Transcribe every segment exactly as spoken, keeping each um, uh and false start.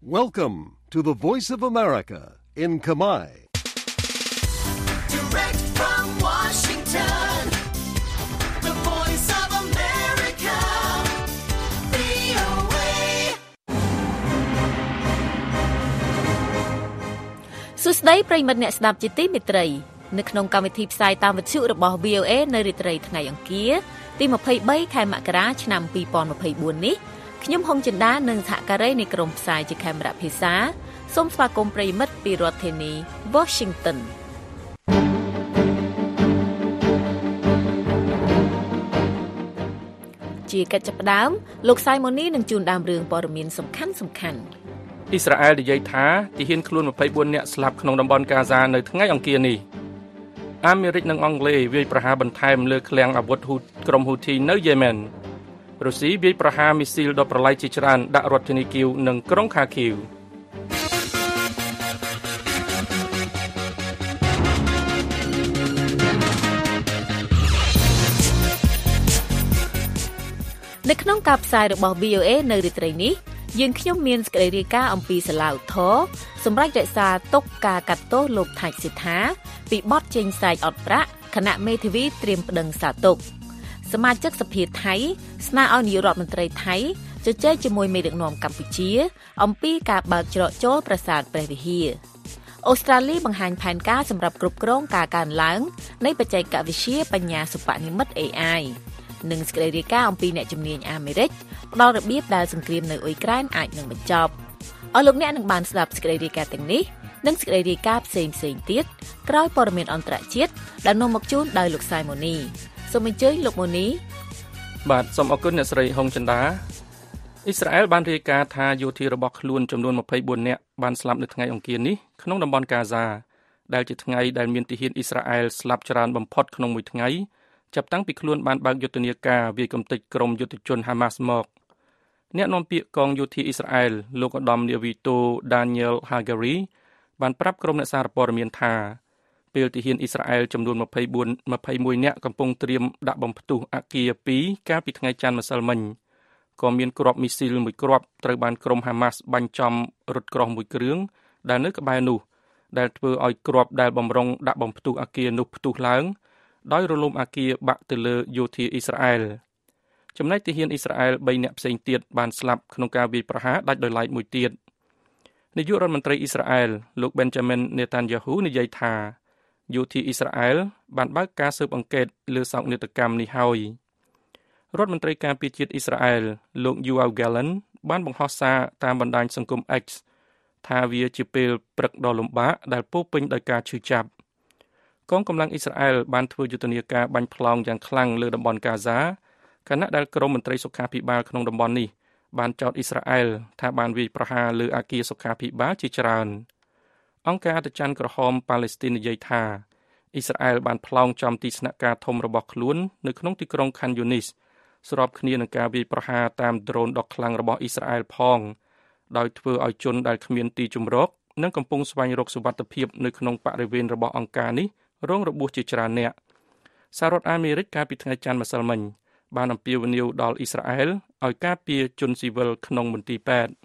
Welcome to the Voice of America in Khmer. Direct from Washington, the Voice of America, វី អូ เอ សួស្តីប្រិយមិត្តអ្នកស្ដាប់ជាទីមេត្រីនៅក្នុងកម្មវិធីផ្សាយតាមវិទ្យុរបស់ វី អូ เอ នៅរាត្រីថ្ងៃអង្គារទីยี่สิบสามខែមករាឆ្នាំยี่สิบยี่สิบสี่នេះខ្ញុំហុងចិន្តានិងសហការីនៃក្រុមផ្សាយជាខេមរៈភាសាសូមស្វាគមន៍ប្រិយមិត្តពីរដ្ឋធានី Washington ជាកិច្ចផ្ដើមលោកសៃម៉ូនីនឹងជូនដើមរឿងព័ត៌មានសំខាន់សំខាន់អ៊ីស្រាអែលនិយាយថាទាហានខ្លួនยี่สิบสี่នាក់ស្លាប់ក្នុងតំបន់កាហ្សានៅថ្ងៃអង្គារនេះអាមេរិកនិងអង់គ្លេសវាយប្រហារបន្ថែមលើឃ្លាំងអាវុធហ៊ូក្រុមហ៊ូធីនៅយេម៉ែនរុស្ស៊ីវាយប្រហារមីស៊ីលដ៏ប្រឡាយជាច្រើនដាក់រដ្ឋធានីគីវនិងក្រុងខាគីវនៅក្នុងការផ្សាយរបស់ វី អូ เอ នៅរាត្រីនេះយើងខ្ញុំមានសេចក្តីរាយការណ៍អំពីសាឡាវធរសម្រាប់រក្សាទុកការកាត់ទោសលោកថៃសិដ្ឋាពីបទចេញសែកអត់ប្រាក់គណៈមេធាវីត្រៀមប្តឹងសាទុកសមាជិកសភាថៃស្នើឲ្យនាយករដ្ឋមន្ត្រីថៃជជែកជាមួយមេដឹកនាំកម្ពុជាអំពីការបើកច្រកចូលប្រាសាទព្រះវិហារអូស្ត្រាលីបង្ហាញផែនការសម្រាប់គ្រប់គ្រងការកើនឡើងនៃបច្ចេកវិទ្យាបញ្ញាសិប្បនិម្មិត เอ ไอ និងសេចក្តីរាយការណ៍អំពីអ្នកជំនាញអាមេរិកផ្ដល់របៀបដែលសង្គ្រាមនៅអ៊ុយក្រែនអាចនឹងបញ្ចប់អរលោកអ្នកនឹងបានស្ដាប់សេចក្តីរាយការណ៍ទាំងនេះនិងសេចក្តីរាយការណ៍ផ្សេងៗទៀតក្រោយព័ត៌មានអន្តរជាតិដែលនាំមកជូនដោយលោកសៃម៉ូនីសូមអញ្ជើញលោកម៉ូនីបាទសូមអរគុណអ្នកស្រីហុងចិន្តាអ៊ីស្រាអែលបានរាយការណ៍ថាយោធារបស់ខ្លួនចំនួនยี่สิบสี่នាក់បានស្លាប់នៅថ្ងៃអង្គារនេះក្នុងតំបន់កាហ្សាដែលជាថ្ងៃដែលមានទាហានអ៊ីស្រាអែលស្លាប់ច្រើនបំផុតក្នុងមួយថ្ងៃចាប់តាំងពីខ្លួនបានបើកយុទ្ធនាការវាយកំទេចក្រុមយុទ្ធជនហាម៉ាស់មកអ្នកនាំពាក្យកងយោធាអ៊ីស្រាអែលលោកឧត្តមនាវីតូ Daniel Hagari បានប្រាប់ក្រុមអ្នកសារព័ត៌មានថាពេលទាហានអ៊ីស្រាអែលចំនួនยี่สิบสี่ ยี่สิบเอ็ดនាក់កំពុងត្រៀមដាក់បំផ្ទុះអគារពីរកាលពីថ្ងៃច័ន្ទម្សិលមិញក៏មានគ្រាប់មីស៊ីលមួយគ្រាប់ត្រូវបានក្រុមហាម៉ាស់បាញ់ចំរថក្រោះមួយគ្រឿងដែលនៅក្បែរនោះដែលធ្វើឲ្យគ្រាប់ដែលបំរុងដាក់បំផ្ទុះអគារនោះផ្ទុះឡើងដោយរលំអគារបាក់ទៅលើយោធាអ៊ីស្រាអែលចំណែកទាហានអ៊ីស្រាអែលបីនាក់ផ្សេងទៀតបានស្លាប់ក្នុងការវាយប្រហារដាច់ដោយឡែកមួយទៀតនាយករដ្ឋមន្ត្រីអ៊ីស្រាអែលលោក Benjamin Netanyahu និយាយថាយោធាអ៊ីស្រាអែលបានបើកការស៊ើបអង្កេតលើសោកនាដកម្មនេះហើយរដ្ឋមន្ត្រីការពារជាតិអ៊ីស្រាអែលលោក Yoav Gallant បានបង្ហោះសារតាមបណ្ដាញសង្គម X ថាវាជាពេលព្រឹកដ៏លំបាកដែលពោរពេញដោយការឈឺចាប់កងកម្លាំងអ៊ីស្រាអែលបានធ្វើយុទ្ធនាការបាញ់ផ្លោងយ៉ាងខ្លាំងលើតំបន់កាហ្សាខណៈដែលក្រមមន្ត្រីសុខាភិបាលក្នុងតំបន់នេះបានចោទអ៊ីស្រាអែលថាបានវាយប្រហារលើអគារសុខាភិបាលជាច្រើនអង្គការអន្តរជាតិក្រហមប៉ាឡេស្ទីននិយាយថាអ៊ីស្រាអែលបានផ្លោងចំទីស្នាក់ការធំរបស់ខ្លួននៅក្នុងទីក្រុងខានយូនីសស្របគ្នានឹងការវាយប្រហារតាមដ្រូនដ៏ខ្លាំងរបស់អ៊ីស្រាអែលផងដោយធ្វើឲ្យជនដែលគ្មានទីជម្រកនិងកំពុងស្វែងរកសុវត្ថិភាពនៅក្នុងបរិវេណរបស់អង្គការនេះរងរបួសជាច្រើនអ្នកសហរដ្ឋអាមេរិកកាលពីថ្ងៃច័ន្ទម្សិលមិញបានអំពាវនាវដល់អ៊ីស្រាអែលឲ្យការពារជនស៊ីវិលក្នុងមន្ទីរពេទ្យ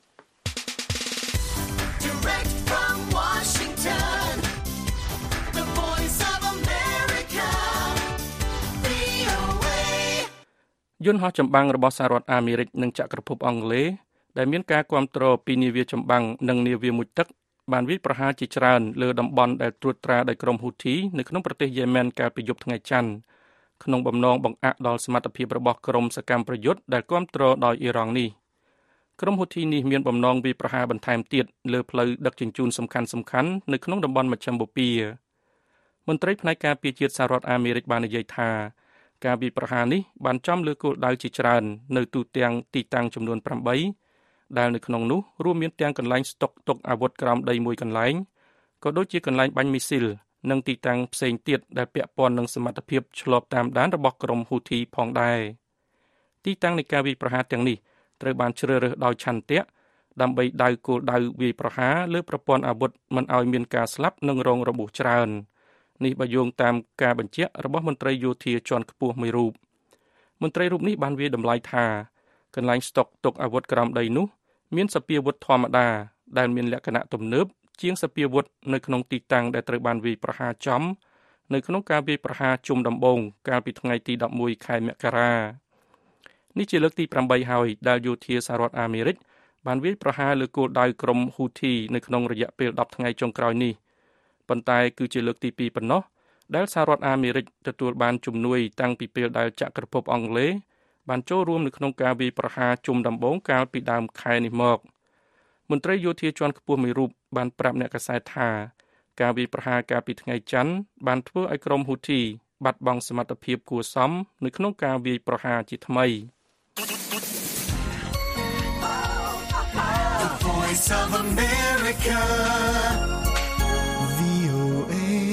យន្តហោះចម្បាំងរបស់សហរដ្ឋអាមេរិកនិងចក្រភពអង់គ្លេសដែលមានការគាំទ្រពីនាវាចម្បាំងនិងនាវាមុជទឹកបានវាយប្រហារជាច្រើនលើតំបន់ដែលត្រួតត្រាដោយក្រុមហ៊ូធីនៅក្នុងប្រទេសយេម៉ែនកាលពីយប់ថ្ងៃច័ន្ទក្នុងបំណងបង្អាក់ដល់សមត្ថភាពរបស់ក្រុមសកម្មប្រយុទ្ធដែលគាំទ្រដោយអ៊ីរ៉ង់នេះក្រុមហ៊ូធីនេះមានបំណងវាយប្រហារបន្ថែមទៀតលើផ្លូវដឹកជញ្ជូនសំខាន់ៗនៅក្នុងតំបន់មជ្ឈិមបូព៌ាមន្ត្រីផ្នែកការពារជាតិសហរដ្ឋអាមេរិកបាននិយាយថាការវាយប្រហារនេះបានចំលើគោលដៅជាច្រើននៅទូទាំងទីតាំងចំនួនប្រាំបីដែលនៅក្នុងនោះរួមមានទាំងកន្លែងស្តុកទុកអាវុធក្រោមដីមួយកន្លែងក៏ដូចជាកន្លែងបាញ់មីស៊ីលនិងទីតាំងផ្សេងទៀតដែលពាក់ព័ន្ធនឹងសមត្ថភាពឆ្លបតាមដានរបស់ក្រុមហ៊ូធីផងដែរទីតាំងនៃការវាយប្រហារទាំងនេះត្រូវបានជ្រើសរើសដោយឆន្ទៈដើម្បីដៅគោលដៅវាយប្រហារលើប្រព័ន្ធអាវុធមិនឲ្យមានការស្លាប់និងរងរបួសច្រើននេះបើយោងតាមការបញ្ជាក់របស់មន្ត្រីយោធាជាន់ខ្ពស់មួយរូបមន្ត្រីរូបនេះបានវាយតម្លៃថាកន្លែងស្តុកទុកអាវុធក្រោមដីនោះមានសពាវុធធម្មតាដែលមានលក្ខណៈទំនើបជាងសពាវុធនៅក្នុងទីតាំងដែលត្រូវបានវាយប្រហារចំនៅក្នុងការវាយប្រហារជុំដំបូងកាលពីថ្ងៃទីដប់មួយខែមករានេះជាលើកទីប្រាំបីហើយដែលយោធាសហរដ្ឋអាមេរិកបានវាយប្រហារលើគោលដៅក្រុមហ៊ូធីនៅក្នុងរយៈពេលដប់ថ្ងៃចុងក្រោយនេះប៉ុន្តែគឺជាលើកទីពីរប៉ុណ្ណោះដែលសហរដ្ឋអាមេរិកទទួលបានជំនួយតាំងពីពេលដែលចក្រភពអង់គ្លេសបានចូលរួមនៅក្នុងការវាយប្រហារជុំដំបូងកាលពីដើមខែនេះមកមន្ត្រីយោធាជាន់ខ្ពស់មួយរូបបានប្រាប់អ្នកកាសែតថាការវាយប្រហារកាលពីថ្ងៃច័ន្ទបានធ្វើឲ្យក្រុមហ៊ូធីបាត់បង់សមត្ថភាពគួរសមនៅក្នុងការវាយប្រហារជាថ្មី Voice of America វី អូ เอ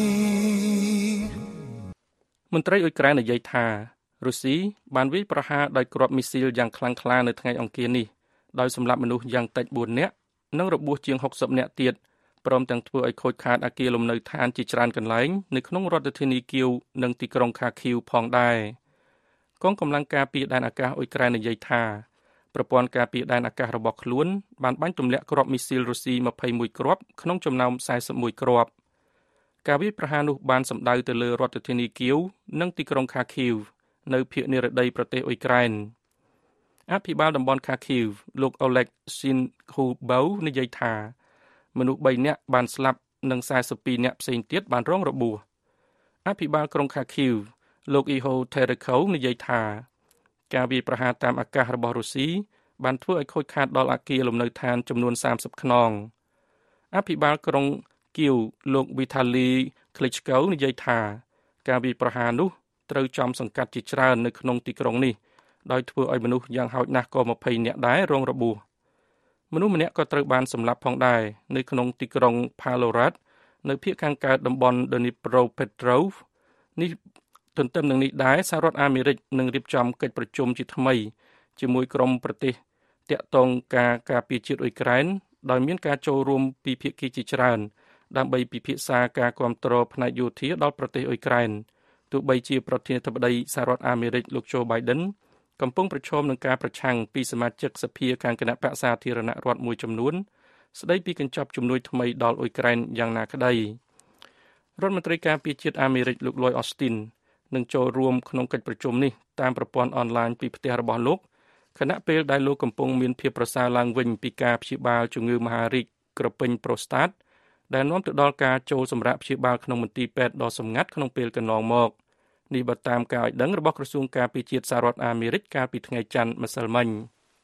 មន្ត្រីអ៊ុយក្រែននិយាយថារុស្ស៊ីបានវាយប្រហារដោយគ្រាប់មីស៊ីលយ៉ាងខ្លាំងក្លានៅថ្ងៃអង្គារនេះដោយសម្លាប់មនុស្សយ៉ាងតិចបួននាក់និងរបួសជាងហុកសិបនាក់ទៀតព្រមទាំងធ្វើឲ្យខូចខាតអគារលំនៅឋានជាច្រើនកន្លែងនៅក្នុងរដ្ឋធានីគៀវនិងទីក្រុងខាឃីវផងដែរកងកម្លាំងការពារដែនអាកាសអ៊ុយក្រែននិយាយថាប្រព័ន្ធការពារដែនអាកាសរបស់ខ្លួនបានបាញ់ទម្លាក់គ្រាប់មីស៊ីលរុស្ស៊ីម្ភៃមួយគ្រាប់ក្នុងចំណោមសែសិបមួយគ្រាប់ការវាយប្រហារនោះបានសម្ដៅទៅលើរដ្ឋធានីគៀវនិងទីក្រុងខាឃីវនៅភាគនិរតីប្រទេសអ៊ុយក្រែនអភិបាលតំបន់ខាឃីវលោកអូឡេកស៊ីនហ៊ូបៅនិយាយថាមនុស្សបីនាក់បានស្លាប់និងសែសិបពីរនាក់ផ្សេងទៀតបានរងរបួសអភិបាលក្រុងខាឃីវលោកអ៊ីហូថេរេខូនិយាយថាការវាយប្រហារតាមអាកាសរបស់រុស្ស៊ីបានធ្វើឲ្យខូចខាតដល់អគារលំនៅឋានចំនួនសាមសិបខ្នងអភិបាលក្រុងគៀវលោកវីថាលីក្លិចកូនិយាយថាការវាយប្រហារនោះត្រូវចំសង្កាត់ជាច្រើននៅក្នុងទីក្រុងនេះដោយធ្វើឲ្យមនុស្សយ៉ាងហោចណាស់ក៏ម្ភៃនាក់ដែររងរបួសមនុស្សម្នាក់ក៏ត្រូវបានសម្លាប់ផងដែរនៅក្នុងទីក្រុង Palorat នៅភាគខាងកើតតំបន់ Dnipropetrovsk នេះទន្ទឹមនឹងនេះដែរសហរដ្ឋអាមេរិកនឹងរៀបចំកិច្ចប្រជុំជាថ្មីជាមួយក្រុមប្រទេសតាក់ទងការការពារជាតិអ៊ុយក្រែនដោយមានការចូលរួមពីភាគីជាច្រើនដើម្បីពិភាក្សាការគាំទ្រផ្នែកយោធាដល់ប្រទេសអ៊ុយក្រែនទោះបីជាប្រធានាធិបតីសហរដ្ឋអាមេរិកលោក Joe Biden កំពុងប្រឈមនឹងការប្រឆាំងពីសមាជិកសភាខាងគណៈបក្សសាធារណរដ្ឋមួយចំនួនស្ដីពីកញ្ចប់ជំនួយថ្មីដល់អ៊ុយក្រែនយ៉ាងណាក្តីរដ្ឋមន្ត្រីការពារជាតិអាមេរិកលោក Lloyd Austin នឹងចូលរួមក្នុងកិច្ចប្រជុំនេះតាមប្រព័ន្ធអនឡាញពីផ្ទះរបស់លោកខណៈពេលដែលលោកកំពុងមានភាពប្រសើរឡើងវិញពីការព្យាបាលជំងឺមហារីកក្រពេញប្រូស្តាតដែលនាំទៅដល់ការចូលសម្រាកព្យាបាលក្នុងមន្ទីរពេទ្យដ៏សម្ងាត់ក្នុងពេលកន្លងមកនេះបើតាមការឲ្យដឹងរបស់ក្រសួងការពារជាតិសហរដ្ឋអាមេរិកកាលពីថ្ងៃច័ន្ទម្សិលមិញ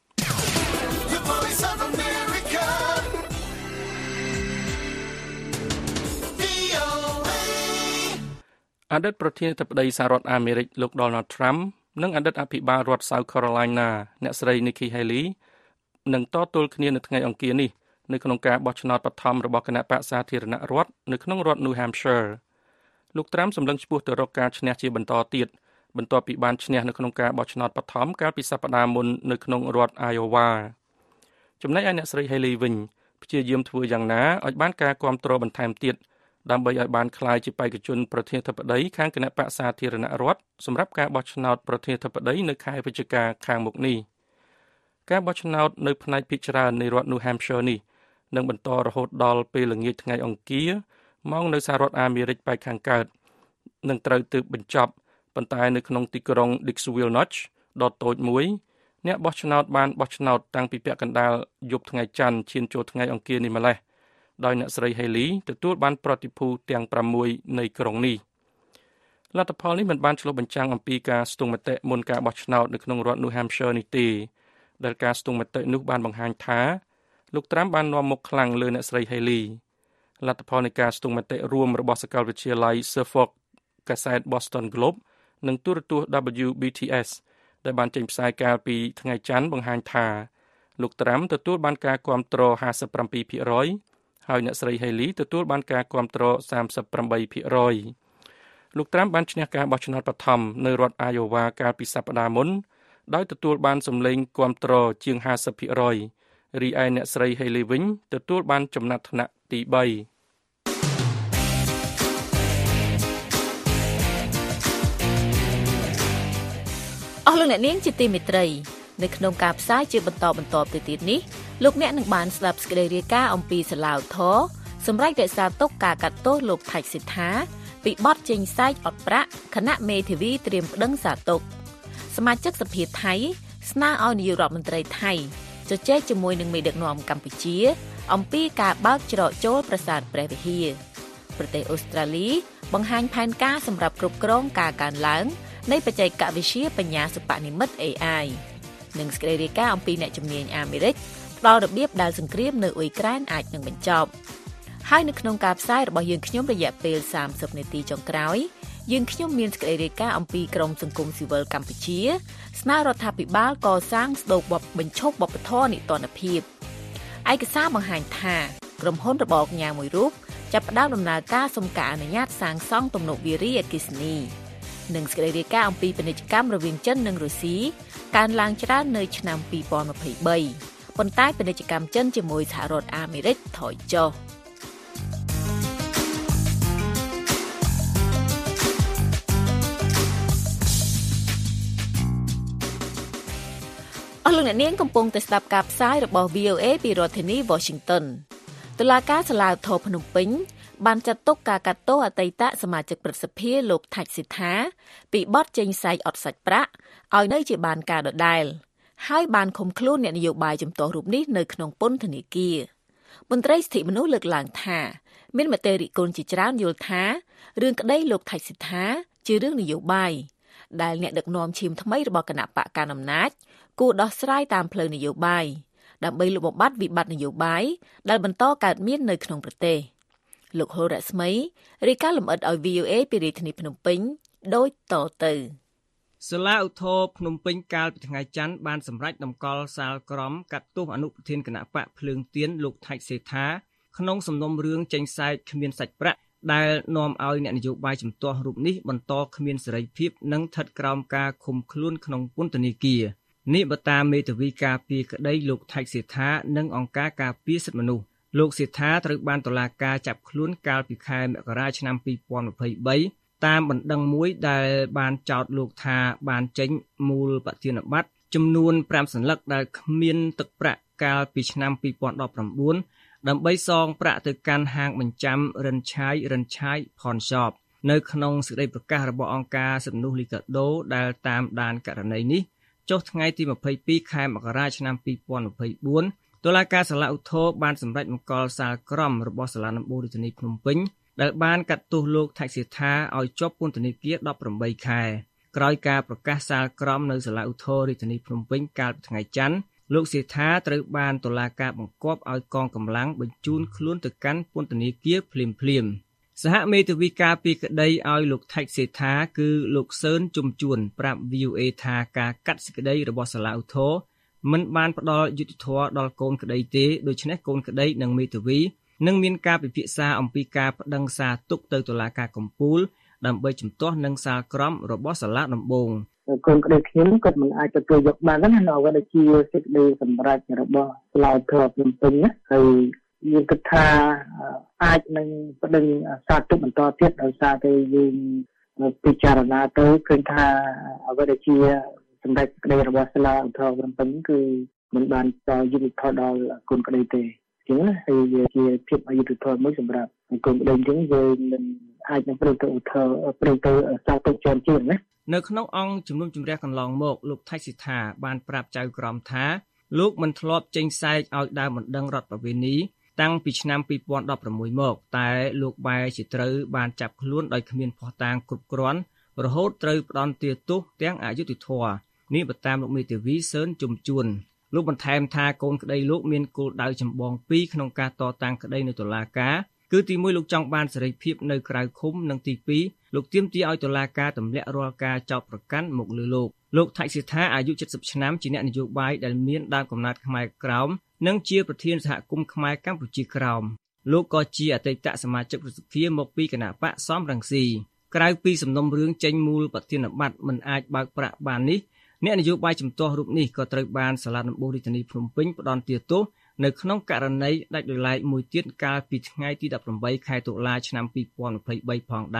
អតីតប្រធានាធិបតីសហរដ្ឋអាមេរិកលោក Donald Trump និងអតីតអភិបាលរដ្ឋ South Carolina អ្នកស្រី Nikki Haley នឹងតទល់គ្នានៅថ្ងៃអង្គារនេះនៅក្នុងការបោះឆ្នោតបឋមរបស់គណៈបក្សសាធារណរដ្ឋនៅក្នុងរដ្ឋ New Hampshire លោក Trump សម្លឹងឆ្ពោះទៅរកការឈ្នះជាបន្តទៀតបន្ទាប់ពីបានឈ្នះនៅក្នុងការបោះឆ្នោតបឋមកាលពីសប្តាហ៍មុននៅក្នុងរដ្ឋ Iowa ចំណែកឯអ្នកស្រី Haley វិញព្យាយាមធ្វើយ៉ាងណាឲ្យបានការគាំទ្របន្ថែមទៀតដើម្បីឲ្យបានក្លាយជាបេក្ខជនប្រធានាធិបតីខាងគណៈបក្សសាធារណរដ្ឋសម្រាប់ការបោះឆ្នោតប្រធានាធិបតីនៅខែវិច្ឆិកាខាងមុខនេះការបោះឆ្នោតនៅផ្នែកភាគច្រើននៃរដ្ឋ New Hampshire នេះនឹងបន្តរហូតដល់ពេលល្ងាចថ្ងៃអង្គារម៉ោងនៅសហរដ្ឋអាមេរិកប៉ែកខាងកើតនឹងត្រូវទើបបញ្ចប់ប៉ុន្តែនៅក្នុងទីក្រុង Dixville Notch ដ៏តូចមួយអ្នកបោះឆ្នោតបានបោះឆ្នោតតាំងពីពាក់កណ្ដាលយប់ថ្ងៃច័ន្ទឈានចូលថ្ងៃអង្គារនេះម្លេះដោយអ្នកស្រី Haley ទទួលបានប្រតិភូទាំងប្រាំមួយនៃក្រុងនេះលទ្ធផលនេះមិនបានឆ្លុះបញ្ចាំងអំពីការស្ទង់មតិមុនការបោះឆ្នោតនៅក្នុងរដ្ឋ New Hampshire នេះទេដែលការស្ទង់មតិនោះបានបង្ហាញថាលោក Trump បាននាំមុខខ្លាំងលើអ្នកស្រី Haley លទ្ធផលនៃការស្ទង់មតិរួមរបស់សាកលវិទ្យាល័យ Suffolk កាសែត Boston Globe និងទូរទស្សន៍ W B T S ដែលបានចេញផ្សាយកាលពីថ្ងៃច័ន្ទបង្ហាញថាលោក Trump ទទួលបានការគាំទ្រ ห้าสิบเจ็ดភាគរយ ហើយអ្នកស្រី Haley ទទួលបានការគាំទ្រ สามสิบแปดភាគរយ លោក Trump បានឈ្នះការបោះឆ្នោតបឋមនៅរដ្ឋ Iowa កាលពីសប្តាហ៍មុនដោយទទួលបានសម្លេងគាំទ្រជាង ห้าสิบភាគរយ រីឯអ្នកស្រី Haley វិញទទួលបានចំណាត់ថ្នាក់ទីបីអស់លោកអ្នកនាងជាទីមេត្រីនៅក្នុងការផ្សាយជាបន្តបន្តទៅទៀតនេះលោកអ្នកនឹងបានស្ដាប់សេចក្តីរាយការណ៍អំពីសាឡាវធរសម្រាប់រក្សាទុកការកាត់ទោសលោកថៃសិដ្ឋាពីបទចេញសែកអត់ប្រាក់គណៈមេធាវីត្រៀមប្តឹងសាទុកសមាជិកសភាថៃស្នើឲ្យនាយករដ្ឋមន្ត្រីថៃជជែកជាមួយនឹងមេដឹកនាំកម្ពុជាអំពីការបើកច្រកចូលប្រាសាទព្រះវិហារប្រទេសអូស្ត្រាលីបង្ហាញផែនការសម្រាប់គ្រប់គ្រងការកើនឡើងនៃបច្ចេកវិទ្យាបញ្ញាសិប្បនិម្មិត เอ ไอ និងសេចក្តីរាយការណ៍អំពីអ្នកជំនាញអាមេរិកផ្ដល់របៀបដែលសង្គ្រាមនៅអ៊ុយក្រែនអាចនឹងបញ្ចប់ហើយនៅក្នុងការផ្សាយរបស់យើងខ្ញុំរយៈពេលសាមសិបនាទីចុងក្រោយយើងខ្ញុំមានសេចក្តីរាយការណ៍អំពីក្រមសង្គមស៊ីវិលកម្ពុជាស្នើរដ្ឋាភិបាលកសាងស្ដូកបបបញ្ឈប់វប្បធម៌នីតិរដ្ឋភាពឯកសារបង្ហាញថាក្រុមហ៊ុនរបស់កញ្ញាមួយរូបចាប់ផ្ដើមដំណើរការសុំការអនុញ្ញាតសាងសង់ទំនប់វារីអគ្គិសនីនិងសេចក្តីរាយការណ៍អំពីពាណិជ្ជកម្មរវាងចិននិងរុស្ស៊ីកើនឡើងច្រើននៅឆ្នាំពីរពាន់ម្ភៃបីប៉ុន្តែពាណិជ្ជកម្មចិនជាមួយសហរដ្ឋអាមេរិកថយចុះអស់លោកអ្នកនាងកំពុងតែស្ដាប់ការផ្សាយរបស់ វី អូ เอ ពីរដ្ឋធានី Washington តុលាការសាលាឧទ្ធរភ្នំពេញបានចាត់ទុកការកាត់ទោសអតីតសមាជិកព្រឹទ្ធសភាលោកថាច់សិដ្ឋាពីបទចេញសែកអត់សាច់ប្រាក់ឲ្យនៅជាបានការដដែលហើយបានឃុំខ្លួនអ្នកនយោបាយជំទាស់រូបនេះនៅក្នុងពន្ធនាគារមន្ត្រីសិទ្ធិមនុស្សលើកឡើងថាមានមតិរិះគន់ជាច្រើនយល់ថារឿងក្តីលោកថាច់សិដ្ឋាជារឿងនយោបាយដែលអ្នកដឹកនាំឈាមថ្មីរបស់គណៈបកកណ្ដាលអំណាចគួរដោះស្រាយតាមផ្លូវនយោបាយដើម្បីលុបបំបាត់វិបត្តិនយោបាយដែលបន្តកើតមាននៅក្នុងប្រទេសលោកហូរ៉ាស្មីរាយការណ៍លម្អិតឲ្យ វី អូ เอ ពីរាជធានីភ្នំពេញដូចតទៅសាលាឧទ្ធរភ្នំពេញកាលពីថ្ងៃច័ន្ទបានសម្រេចតម្កល់សាលក្រមកាត់ទោសអនុប្រធានគណៈបកភ្លើងទៀនលោកថាច់សេដ្ឋាក្នុងសំណុំរឿងចេញសែកគ្មានសាច់ប្រាក់ដែលនាំឲ្យអ្នកនយោបាយជំទាស់រូបនេះបន្តគ្មានសេរីភាពនិងស្ថិតក្រោមការឃុំខ្លួនក្នុងពន្ធនាគារនេះបើតាមមេធាវីការពារក្តីលោកថាច់សេដ្ឋានិងអង្គការការពារសិទ្ធិមនុស្សលោកសេដ្ឋាត្រូវបានតុលាការចាប់ខ្លួនកាលពីខែមករាឆ្នាំពីរពាន់ម្ភៃបីតាមបណ្ដឹងមួយដែលបានចោទលោកថាបានចេញមូលប្រធានប័ត្រចំនួនប្រាំសន្លឹកដែលគ្មានទឹកប្រាក់កាលពីឆ្នាំពីរពាន់ដប់ប្រាំបួនដើម្បីសងប្រាក់ទៅកាន់ហាងបញ្ចាំរិនឆាយរិនឆាយផនឈប់នៅក្នុងសេចក្តីប្រកាសរបស់អង្គការសិទ្ធិមនុស្សលីកាដូដែលតាមដានករណីនេះចុះថ្ងៃទីម្ភៃពីរខែមករាឆ្នាំពីរពាន់ម្ភៃបួនតុលាការសាលាឧទ្ធរបានសម្រេចបង្កល់សាលក្រមរបស់សាលាដំបូងរាជធានីភ្នំពេញដែលបានកាត់ទោសលោកថាច់សេដ្ឋាឲ្យជាប់ពន្ធនាគារដប់ប្រាំបីខែក្រោយការប្រកាសសាលក្រមនៅសាលាឧទ្ធររាជធានីភ្នំពេញកាលពីថ្ងៃច័ន្ទលោកសេដ្ឋាត្រូវបានតុលាការបង្គាប់ឲ្យកងកម្លាំងបញ្ជូនខ្លួនទៅកាន់ពន្ធនាគារភ្លាមភ្លាមសហមេធាវីការពីក្តីឲ្យលោកថាច់សេដ្ឋាគឺលោកសឿនជុំជួនប្រាប់ វី អូ เอ ថាការកាត់សេចក្តីរបស់សាលាឧទ្ធរមិនបានផ្ដល់យុត្តិធម៌ដល់កូនក្តីទេដូច្នេះកូនក្តីនិងមេធាវីនឹងមានការពិភាក្សាអំពីការប្តឹងសារទុកទៅតុលាការកំពូលដើម្បីជំទាស់នឹងសាលក្រមរបស់សាលាដំបូងកូនក្តីខ្ញុំគាត់មិនអាចទទួលយកបានទេណាអ្វីដែលជាសេចក្តីសម្រេចរបស់សាលាឧទ្ធរភ្នំពេញណាហើយយើងគិតថាអាចនឹងប្តឹងសារទុកបន្តទៀតដោយសារតែយើងពិចារណាទៅឃើញថាអ្វីដែលជាសម្ដេចក្តីរបស់សាលាឧទ្ធរភ្នំពេញគឺមិនបានដល់យុត្តិធម៌ដល់កូនក្តីទេចឹងណាហើយវាជាភាពអយុត្តិធម៌មួយសម្រាប់កូនក្តីចឹងយើងមិនអាចនឹងប្រឹងទៅឧទ្ធរប្រឹងទៅសារទុកជាជាងណានៅក្នុងអង្គជំនុំជម្រះកន្លងមកលោកថាច់សិដ្ឋាបានប្រាប់ចៅក្រមថាលោកមិនធ្លាប់ចេញសែកឲ្យដើមបណ្ដឹងរដ្ឋប្រវេណីតាំងពីឆ្នាំពីរពាន់ដប់ប្រាំមួយមកតែលោកបែរជាត្រូវបានចាប់ខ្លួនដោយគ្មានភស្តុតាងគ្រប់គ្រាន់រហូតត្រូវផ្ដន្ទាទោសទាំងអយុត្តិធម៌នេះបើតាមលោកមេធាវីសឿនជុំជួនលោកបន្ថែមថាកូនក្តីលោកមានគោលដៅចម្បងពីរក្នុងការតតាំងក្តីនៅតុលាការគឺទីមួយលោកចង់បានសេរីភាពនៅក្រៅឃុំនិងទីពីរលោកទាមទារឲ្យតុលាការទម្លាក់រាល់ការចោទប្រកាន់មកលើលោកលោកថាច់សេដ្ឋាអាយុเจ็ดสิบឆ្នាំជាអ្នកនយោបាយដែលមានដើមកំណើតខ្មែរក្រោមនិងជាប្រធានសហគមន៍ខ្មែរកម្ពុជាក្រោមលោកក៏ជាអតីតសមាជិករដ្ឋសភាមកពីគណៈបកសំរងស៊ីក្រៅពីសំណុំរឿងចេញមូលប្រធានប័ត្រមិនអាចបើកប្រាក់បាននេះអ្នកនយោបាយជំទាស់រូបនេះក៏ត្រូវបានសាលាដំបូងរាជធានីភ្នំពេញផ្តន្ទាទោសនៅក្នុងករណីដាច់ដោយឡែកមួយទៀតកាលពីថ្ងៃទីដប់ប្រាំបីខែតុលាឆ្នាំពីរពាន់ម្ភៃបីផងដែរ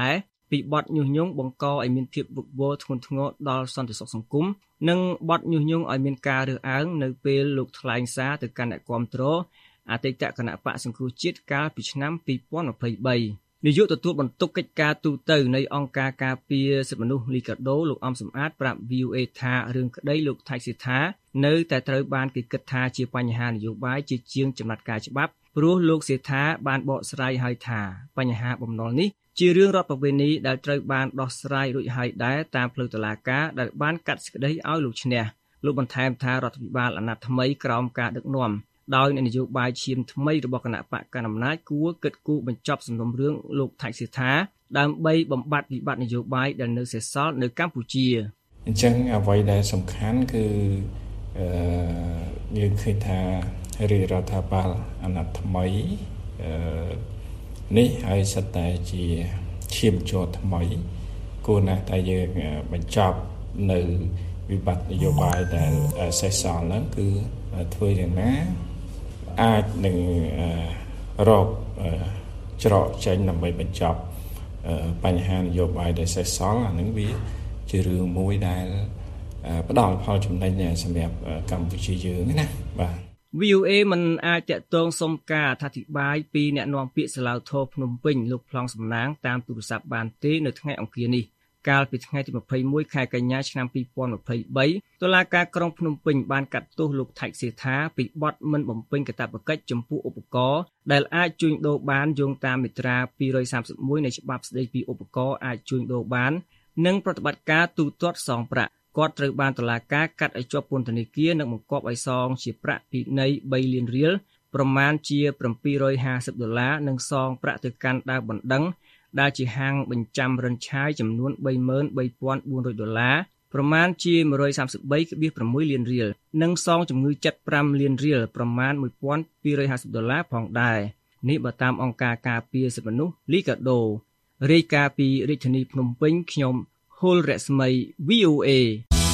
ពីបទញុះញង់បង្កឲ្យមានភាពវឹកវរធ្ងន់ធ្ងរដល់សន្តិសុខសង្គមនិងបទញុះញង់ឲ្យមានការរើសអើងនៅពេលលោកថ្លែងសារទៅកាន់អ្នកគាំទ្រអតីតគណៈបកសង្គ្រោះជាតិកាលពីឆ្នាំពីរពាន់ម្ភៃបីនាយកទទួលបន្ទុកកិច្ចការទូតនៃអង្គការការពារសិទ្ធិមនុស្សលីកាដូលោកអំសំអាតប្រាប់ វី អូ អេ ថារឿងក្តីលោកថៃសិដ្ឋានៅតែត្រូវបានគេគិតថាជាបញ្ហានយោបាយជាជាងចំណាត់ការច្បាប់ព្រោះលោកសិដ្ឋាបានបកស្រាយហើយថាបញ្ហាបំណុលនេះជារឿងរដ្ឋប្រវេណីដែលត្រូវបានដោះស្រាយរួចហើយដែរតាមផ្លូវតុលាការដែលបានកាត់សេចក្តីឲ្យលោកឈ្នះលោកបន្ថែមថារដ្ឋាភិបាលអាណត្តិថ្មីក្រោមការដឹកនាំដោយនយោបាយឈាមថ្មីរបស់គណៈបកកណ្ដាលអំណាចគួរគិតគូរបញ្ចប់សំណុំរឿងលោកថៃសិដ្ឋាដើម្បីបំបត្តិវិបត្តិនយោបាយដែលនៅសេសសល់នៅកម្ពុជាអញ្ចឹងអ្វីដែលសំខាន់គឺអឺយើងឃើញថារាជរដ្ឋាភិបាលអាណត្តិថ្មីអឺនេះហើយសិតតែជាឈាមជ័រថ្មីគួរណាស់តែយើងបញ្ចប់នៅវិបត្តិនយោបាយដែលសេសសល់ហ្នឹងគឺធ្វើយ៉ាងណាអាចនឹងរកច្រកចេញដើម្បីបញ្ចប់បញ្ហានយោបាយដែលសេសសល់អានឹងវាជារឿងមួយដែលផ្ដល់ផលចំណេញសម្រាប់កម្ពុជាយើងណាបាទវី អូ អេ មិនអាចតាក់ទងសុំការអធិប្បាយពីអ្នកនាំពាក្យសាឡាវធរភ្នំពេញលោកប្លង់សំណាងតាមទូរស័ព្ទបានទេនៅថ្ងៃអង្គារនេះកាលពីថ្ងៃទីម្ភៃមួយខែកញ្ញាឆ្នាំពីរពាន់ម្ភៃបីតុលាការក្រុងភ្នំពេញបានកាត់ទោសលោកថៃសិដ្ឋាពីបទមិនបំពេញកាតព្វកិច្ចចំពោះឧបករណ៍ដែលអាចជួញដូរបានយោងតាមមាត្រាពីរសាមសិបមួយនៃច្បាប់ស្តីពីឧបករណ៍អាចជួញដូរបាននិងប្រតិបត្តិការទូទាត់សងប្រាក់គាត់ត្រូវបានតុលាការកាត់ឲ្យជាប់ពន្ធនាគារនិងបង្គាប់ឲ្យសងជាប្រាក់ពិន័យបីលានរៀលប្រមាណជាbảy trămห้าสิบដុល្លារនិងសងប្រាក់ទៅកាន់ដើមបណ្ដឹងដែលជាហាងបញ្ចាំរិនឆាយចំនួនបីម៉ឺនបីពាន់បួនរយដុល្លារប្រមាណជាmột trăm ba mươi ba phẩy sáuលានរៀលនិងសងជំងឺចិត្តប្រាំលានរៀលប្រមាណmột nghìn hai trăm hai mươiដុល្លារផងដែរនេះបើតាមអង្គការការពារសិទ្ធិមនុស្សលីកាដូរាយការណ៍ពីរាជធានីភ្នំពេញខ្ញុំហុលរស្មី វី អូ អេ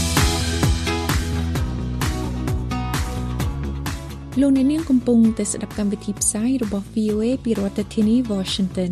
លោកអ្នកនាងកំពុងតែស្ដាប់កម្មវិធីផ្សាយរបស់ វី អូ អេ ពីរដ្ឋធានី Washington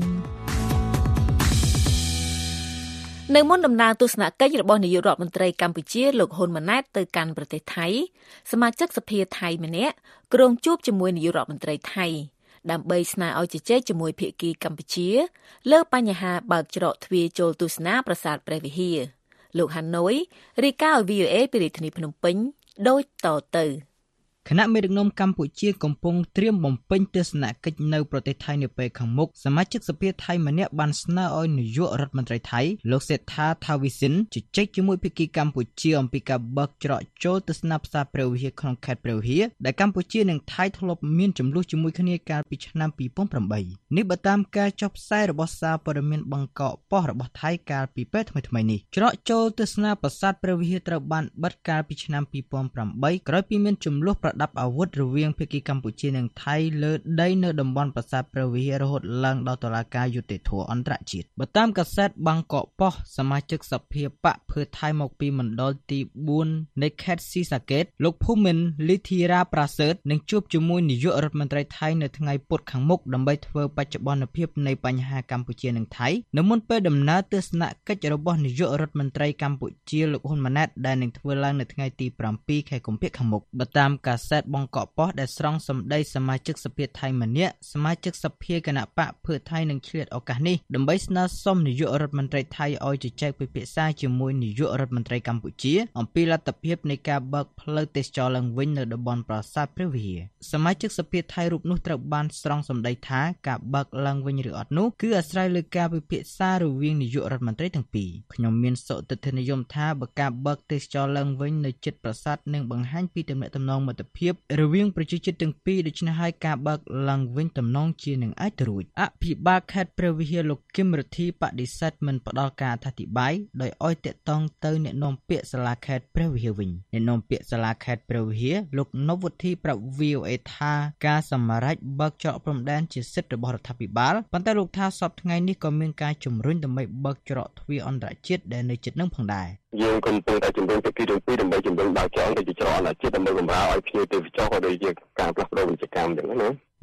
នៅមុនដំណើរទស្សនកិច្ចរបស់នាយករដ្ឋមន្ត្រីកម្ពុជាលោកហ៊ុនម៉ាណែតទៅកាន់ប្រទេសថៃសមាជិកសភាថៃម្នាក់គ្រងជួបជាមួយនាយករដ្ឋមន្ត្រីថៃដើម្បីស្នើឲ្យជជែកជាមួយភាគីកម្ពុជាលើបញ្ហាបើកច្រកទ្វារចូលទស្សនាប្រាសាទព្រះវិហារលោកហាណូយរាយការណ៍ឲ្យ វី អូ អេ ពីរាជធានីភ្នំពេញដូចតទៅគណៈមេដឹកនាំកម្ពុជាកំពុងត្រៀមបំពេញទស្សនកិច្ចនៅប្រទេសថៃនាពេលខាងមុខសមាជិកសភាថៃម្នាក់បានស្នើឲ្យនាយករដ្ឋមន្ត្រីថៃលោកសេដ្ឋាថាវិសិនជជែកជាមួយភាគីកម្ពុជាអំពីការបើកច្រកចូលទស្សនាប្រាសាទព្រះវិហារក្នុងខេត្តព្រះវិហារដែលកម្ពុជានិងថៃធ្លាប់មានចំនួនជាមួយគ្នាកាលពីឆ្នាំពីរពាន់ប្រាំបីនេះបើតាមការចុះផ្សាយរបស់សារព័ត៌មានបង្គកប៉ុស្តិ៍របស់ថៃកាលពីពេលថ្មីៗនេះច្រកចូលទស្សនាប្រាសាទព្រះវិហារត្រូវបានបិទកាលពីឆ្នាំពីរពាន់ប្រាំបីក្រោយពីមានចំនួនប្រដាប់អាវុធរវាងភាគីកម្ពុជានិងថៃលើដីនៅតំបន់ប្រាសាទព្រះវិហាររហូតឡើងដល់តុលាការយុត្តិធម៌អន្តរជាតិបើតាមកាសែតបាងកកប៉ុស្តិ៍សមាជិកសភាបកភឿថៃមកពីមណ្ឌលទីបួននៃខេត្តស៊ីសាកេតលោកភូមិន្ទលីធីរ៉ាប្រាសើតនឹងជួបជាមួយនាយករដ្ឋមន្ត្រីថៃនៅថ្ងៃពុធខាងមុខដើម្បីធ្វើបច្ចុប្បន្នភាពនៃបញ្ហាកម្ពុជានិងថៃនៅមុនពេលដំណើរទស្សនកិច្ចរបស់នាយករដ្ឋមន្ត្រីកម្ពុជាលោកហ៊ុនម៉ាណែតដែលនឹងធ្វើឡើងនៅថ្ងៃទីប្រាំពីរខែកុម្ភៈខាងមុខបើតាមកាសែតបង្គកប៉ុស្តិ៍ដែលស្រង់សម្ដីសមាជិកសភាថៃម្នាក់សមាជិកសភាគណៈបកភឿថៃនឹងឆ្លៀតឱកាសនេះដើម្បីស្នើសុំនាយករដ្ឋមន្ត្រីថៃឲ្យជជែកពិភាក្សាជាមួយនាយករដ្ឋមន្ត្រីកម្ពុជាអំពីលទ្ធភាពនៃការបើកផ្លូវទេសចរឡើងវិញនៅតំបន់ប្រាសាទព្រះវិហារសមាជិកសភាថៃរូបនោះត្រូវបានស្រង់សម្ដីថាការបើកឡើងវិញឬអត់នោះគឺអាស្រ័យលើការពិភាក្សារវាងនាយករដ្ឋមន្ត្រីទាំងពីរខ្ញុំមានសុទិដ្ឋិនិយមថាបើការបើកទេសចរឡើងវិញនៅជិតប្រាសាទនឹងបង្ហាញពីទំនាក់ទំនងមិត្តភាពរវាងប្រជាជាតិទាំងពីរដូច្នេះហើយការបើកឡើងវិញទំនងជានឹងអាចទៅរួចអភិបាលខេត្តព្រះវិហារលោកគឹមរិទ្ធីបដិសេធមិនផ្ដល់ការអធិប្បាយដោយឲ្យតាក់ទងទៅអ្នកនាំពាក្យសាលាខេត្តព្រះវិហារវិញអ្នកនាំពាក្យសាលាខេត្តព្រះវិហារលោកនវុធីប្រាប់ វី អូ អេ ថាការសម្រេចបើកច្រកព្រំដែនជាសិទ្ធិរបស់រដ្ឋាភិបាលប៉ុន្តែលោកថាសប្តាហ៍ថ្ងៃនេះក៏មានការជំរុញដើម្បីបើកច្រកទ្វារអន្តរជាតិដែលនៅជិតនឹងផងដែរយើងកំពុងតែជំរុញភាគីទាំងពីរដើម្បីជំរុញបើកច្រកទៅជាច្រកអន្តរជាតិដើម្បីបម្រើឲ្យភ្ញៀវទេសចរក៏ដូចជាការផ្លាស់ប្ដូរវិជ្ជាកម្មទាំងនោះណា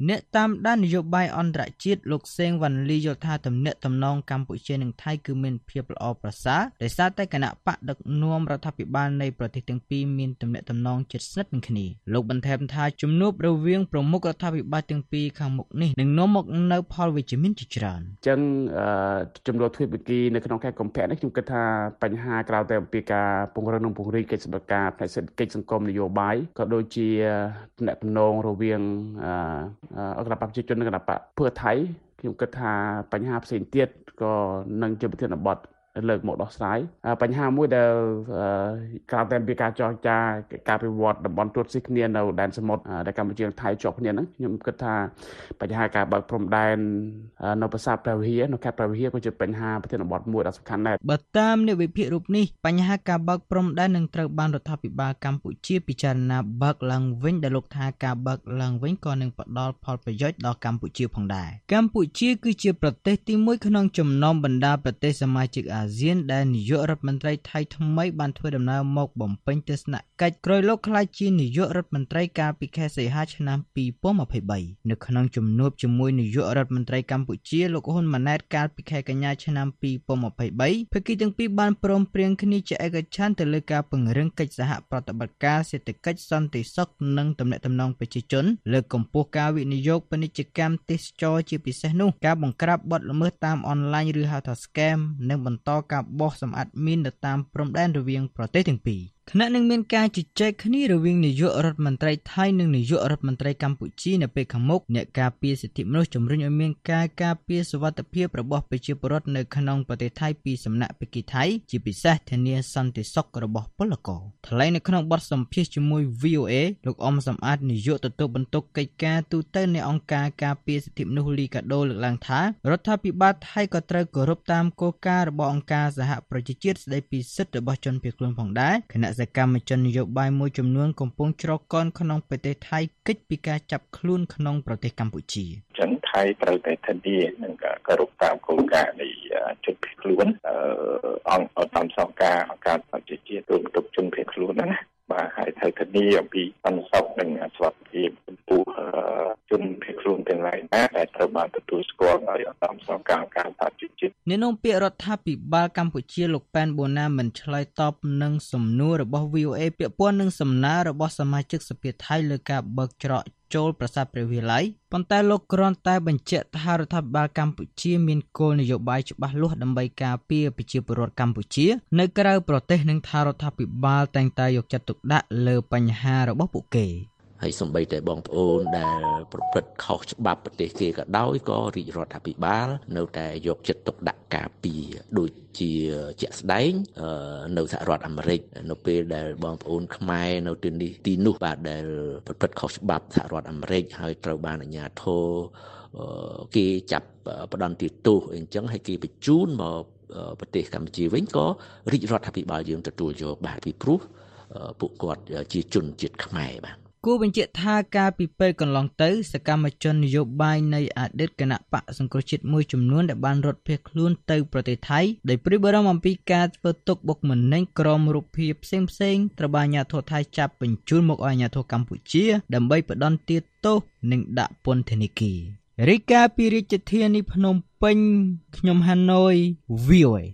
អ្នកតាមដាននយោបាយអន្តរជាតិលោកសេងវ៉ាន់លីយល់ថាទំនាក់ទំនងកម្ពុជានិងថៃគឺមានភាពល្អប្រសើរដោយសារតែគណៈបកដឹកនាំរដ្ឋាភិបាលនៃប្រទេសទាំងពីរមានទំនាក់ទំនងជិតស្និទ្ធនឹងគ្នាលោកបន្ថែមថាជំនួបរវាងប្រមុខរដ្ឋាភិបាលទាំងពីរខាងមុខនេះនឹងនាំមកនូវផលវិជ្ជមានជាច្រើនអញ្ចឹងជំនួបទ្វេភាគីនៅក្នុងខេត្តកំពតនេះខ្ញុំគិតថាបញ្ហាក្រៅតែអំពីការពង្រឹងនិងពង្រីកកិច្ចសហការផ្នែកសេដ្ឋកិច្ចសង្គមនយោបាយក៏ដូចជាទំនាក់ទំនងរវាងគណៈបកប្រជាជននិងគណៈបកភឿថៃខ្ញុំគិតថាបញ្ហាផ្សេងទៀតក៏នឹងជាប្រធានបទលើកមកដោះស្រាយបញ្ហាមួយដែលក្រៅតែពីការចរចាការវិវត្តតំបន់ទូតស៊ីគ្នានៅដែនសមុទ្រដែលកម្ពុជានិងថៃជាប់គ្នាហ្នឹងខ្ញុំគិតថាបញ្ហាការបើកព្រំដែននៅប្រាសាទព្រះវិហារនៅខេត្តព្រះវិហារក៏ជាបញ្ហាប្រធានបទមួយដ៏សំខាន់ដែរបើតាមអ្នកវិភាគរូបនេះបញ្ហាការបើកព្រំដែននឹងត្រូវបានរដ្ឋាភិបាលកម្ពុជាពិចារណាបើកឡើងវិញដែលលោកថាការបើកឡើងវិញក៏នឹងផ្ដល់ផលប្រយោជន៍ដល់កម្ពុជាផងដែរកម្ពុជាគឺជាប្រទេសទីមួយក្នុងចំណោមបណ្ដាប្រទេសសមាជិកអាស៊ានដែលនាយករដ្ឋមន្ត្រីថៃថ្មីបានធ្វើដំណើរមកបំពេញទស្សនកិច្ចក្រោយលោកក្លាយជានាយករដ្ឋមន្ត្រីកាលពីខែសីហាឆ្នាំពីរពាន់ម្ភៃបីនៅក្នុងជំនួបជាមួយនាយករដ្ឋមន្ត្រីកម្ពុជាលោកហ៊ុនម៉ាណែតកាលពីខែកញ្ញាឆ្នាំពីរពាន់ម្ភៃបីភាគីទាំងពីរបានព្រមព្រៀងគ្នាជាឯកច្ឆន្ទទៅលើការពង្រឹងកិច្ចសហប្រតិបត្តិការសេដ្ឋកិច្ចសន្តិសុខនិងទំនាក់ទំនងប្រជាជនលើកកម្ពស់ការវិនិយោគពាណិជ្ជកម្មទេសចរជាពិសេសនោះការបង្ក្រាបបទល្មើសតាមអនឡាញឬហៅថា scam និងបន្តការបោះសម្អាតមីននៅតាមព្រំដែនរវាងប្រទេសទាំងពីរខណៈនឹងមានការជជែកគ្នារវាងនាយករដ្ឋមន្ត្រីថៃនិងនាយករដ្ឋមន្ត្រីកម្ពុជានៅពេលខាងមុខអ្នកការពារសិទ្ធិមនុស្សជំរុញឲ្យមានការការពារសុវត្ថិភាពរបស់ប្រជាពលរដ្ឋនៅក្នុងប្រទេសថៃពីសំណាក់ភាគីថៃជាពិសេសធានាសន្តិសុខរបស់ពលករថ្លែងនៅក្នុងបទសម្ភាសន៍ជាមួយ វី អូ អេ លោកអ៊ំសំអាតនាយកទទួលបន្ទុកកិច្ចការទូតនៃអង្គការការពារសិទ្ធិមនុស្សលីកាដូលើកឡើងថារដ្ឋាភិបាលថៃក៏ត្រូវគោរពតាមគោលការណ៍របស់អង្គការសហប្រជាជាតិស្តីពីសិទ្ធិរបស់ជនភៀសខ្លួនផងដែរខណៈសកម្មជននយោបាយមួយចំនួនកំពុងច្រកកនក្នុងប្រទេសថៃកិច្ចពីការចាប់ខ្លួនក្នុងប្រទេសកម្ពុជាជនថៃត្រូវតែធានានឹងការគោរពតាមគោលការណ៍នៃជនភៀសខ្លួនអង្គតាមសង្ការអង្គការសហប្រជាជាតិទូទៅជនភៀសខ្លួនណាបាទហើយត្រូវធានាអំពីសន្តិសុខនិងសុវត្ថិភាពចំពោះជនភៀសខ្លួនទាំងឡាយណាដែលត្រូវបានទទួលស្គាល់ដោយអង្គការសង្ការអង្គការសហប្រជាជាតិនាយនាំពាក្យរដ្ឋាភិបាលកម្ពុជាលោកប៉ែនបូណាមិនឆ្លើយតបនឹងសំណួររបស់ វី អូ អេ ពាក់ព័ន្ធនឹងសំណើរបស់សមាជិកសភាថៃលើការបើកច្រកចូលប្រាសាទព្រះវិហារប៉ុន្តែលោកគ្រាន់តែបញ្ជាក់ថារដ្ឋាភិបាលកម្ពុជាមានគោលនយោបាយច្បាស់លាស់ដើម្បីការពារប្រជាពលរដ្ឋកម្ពុជានៅក្រៅប្រទេសនិងថារដ្ឋាភិបាលតែងតែយកចិត្តទុកដាក់លើបញ្ហារបស់ពួកគេហើយសំបីតែបងប្អូនដែលប្រព្រឹត្តខុសច្បាប់ប្រទេសគេក៏ដោយក៏រាជរដ្ឋាភិបាលនៅតែយកចិត្តទុកដាក់ការពារដូចជាជាក់ស្ដែងនៅសហរដ្ឋអាមេរិកនៅពេលដែលបងប្អូនខ្មែរនៅទីនេះទីនោះបាទដែលប្រព្រឹត្តខុសច្បាប់សហរដ្ឋអាមេរិកហើយត្រូវបានអាជ្ញាធរគេចាប់ផ្ដន្ទាទោសអីអញ្ចឹងហើយគេបញ្ជូនមកប្រទេសកម្ពុជាវិញក៏រាជរដ្ឋាភិបាលយើងទទួលយកបាទពីព្រោះពួកគាត់ជាជនជាតិខ្មែរបាទគូបញ្ជាក់ថាការពីពេលកន្លងទៅសកម្មជននយោបាយនៃអតីតគណៈបកសង្គ្រោះជាតិមួយចំនួនដែលបានរត់ភៀសខ្លួនទៅប្រទេសថៃដោយព្រួយបារម្ភអំពីការធ្វើទុកបុកម្នេញក្រុមរូបភាពផ្សេងៗត្រូវបានអាជ្ញាធរថៃចាប់បញ្ជូនមកឲ្យអាជ្ញាធរកម្ពុជាដើម្បីផ្ដន្ទាទោសនិងដាក់ពន្ធនាគាររាយការណ៍ពីរាជធានីភ្នំពេញខ្ញុំហាណូយ វី អូ អេ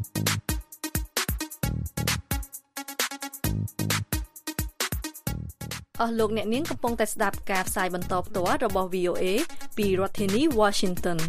អស់លោកអ្នកនាងកំពុងតែស្ដាប់ការផ្សាយបន្តផ្ទាល់របស់ វី អូ អេ ពីរដ្ឋធានី Washington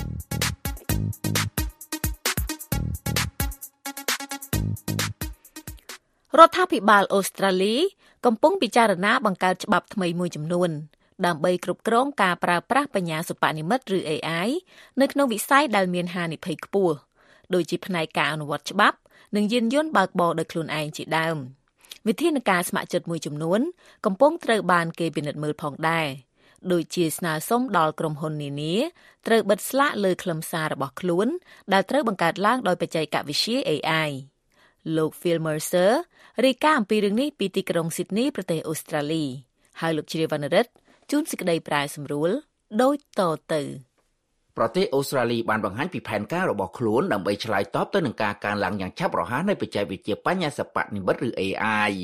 រដ្ឋាភិបាលអូស្ត្រាលីកំពុងពិចារណាបង្កើតច្បាប់ថ្មីមួយចំនួនដើម្បីគ្រប់គ្រងការប្រើប្រាស់បញ្ញាសិប្បនិម្មិតឬ เอ ไอ នៅក្នុងវិស័យដែលមានហានិភ័យខ្ពស់ដូចជាផ្នែកការអនុវត្តច្បាប់និងយានយន្តបើកបរដោយខ្លួនឯងជាដើមវិធានការស្ម័គ្រចិត្តមួយចំនួនកំពុងត្រូវបានគេពិនិត្យមើលផងដែរដូចជាស្នើសុំដល់ក្រុមហ៊ុននានាត្រូវបិទស្លាកលើខ្លឹមសាររបស់ខ្លួនដែលត្រូវបង្កើតឡើងដោយបច្ចេកវិទ្យា เอ ไอ លោក Phil Mercer រាយការណ៍អំពីរឿងនេះពីទីក្រុង Sydney ប្រទេសអូស្ត្រាលីហើយលោកជ្រាវណ្ណរិទ្ធជួនសេចក្តីប្រែសម្រួលដូចតទៅប្រទេសអូស្ត្រាលីបានបង្ហាញពីផែនការរបស់ខ្លួនដើម្បីឆ្លើយតបទៅនឹងការកើនឡើងយ៉ាងឆាប់រហ័សនៃបច្ចេកវិទ្យាបញ្ញាសិប្បនិម្មិតឬ เอ ไอ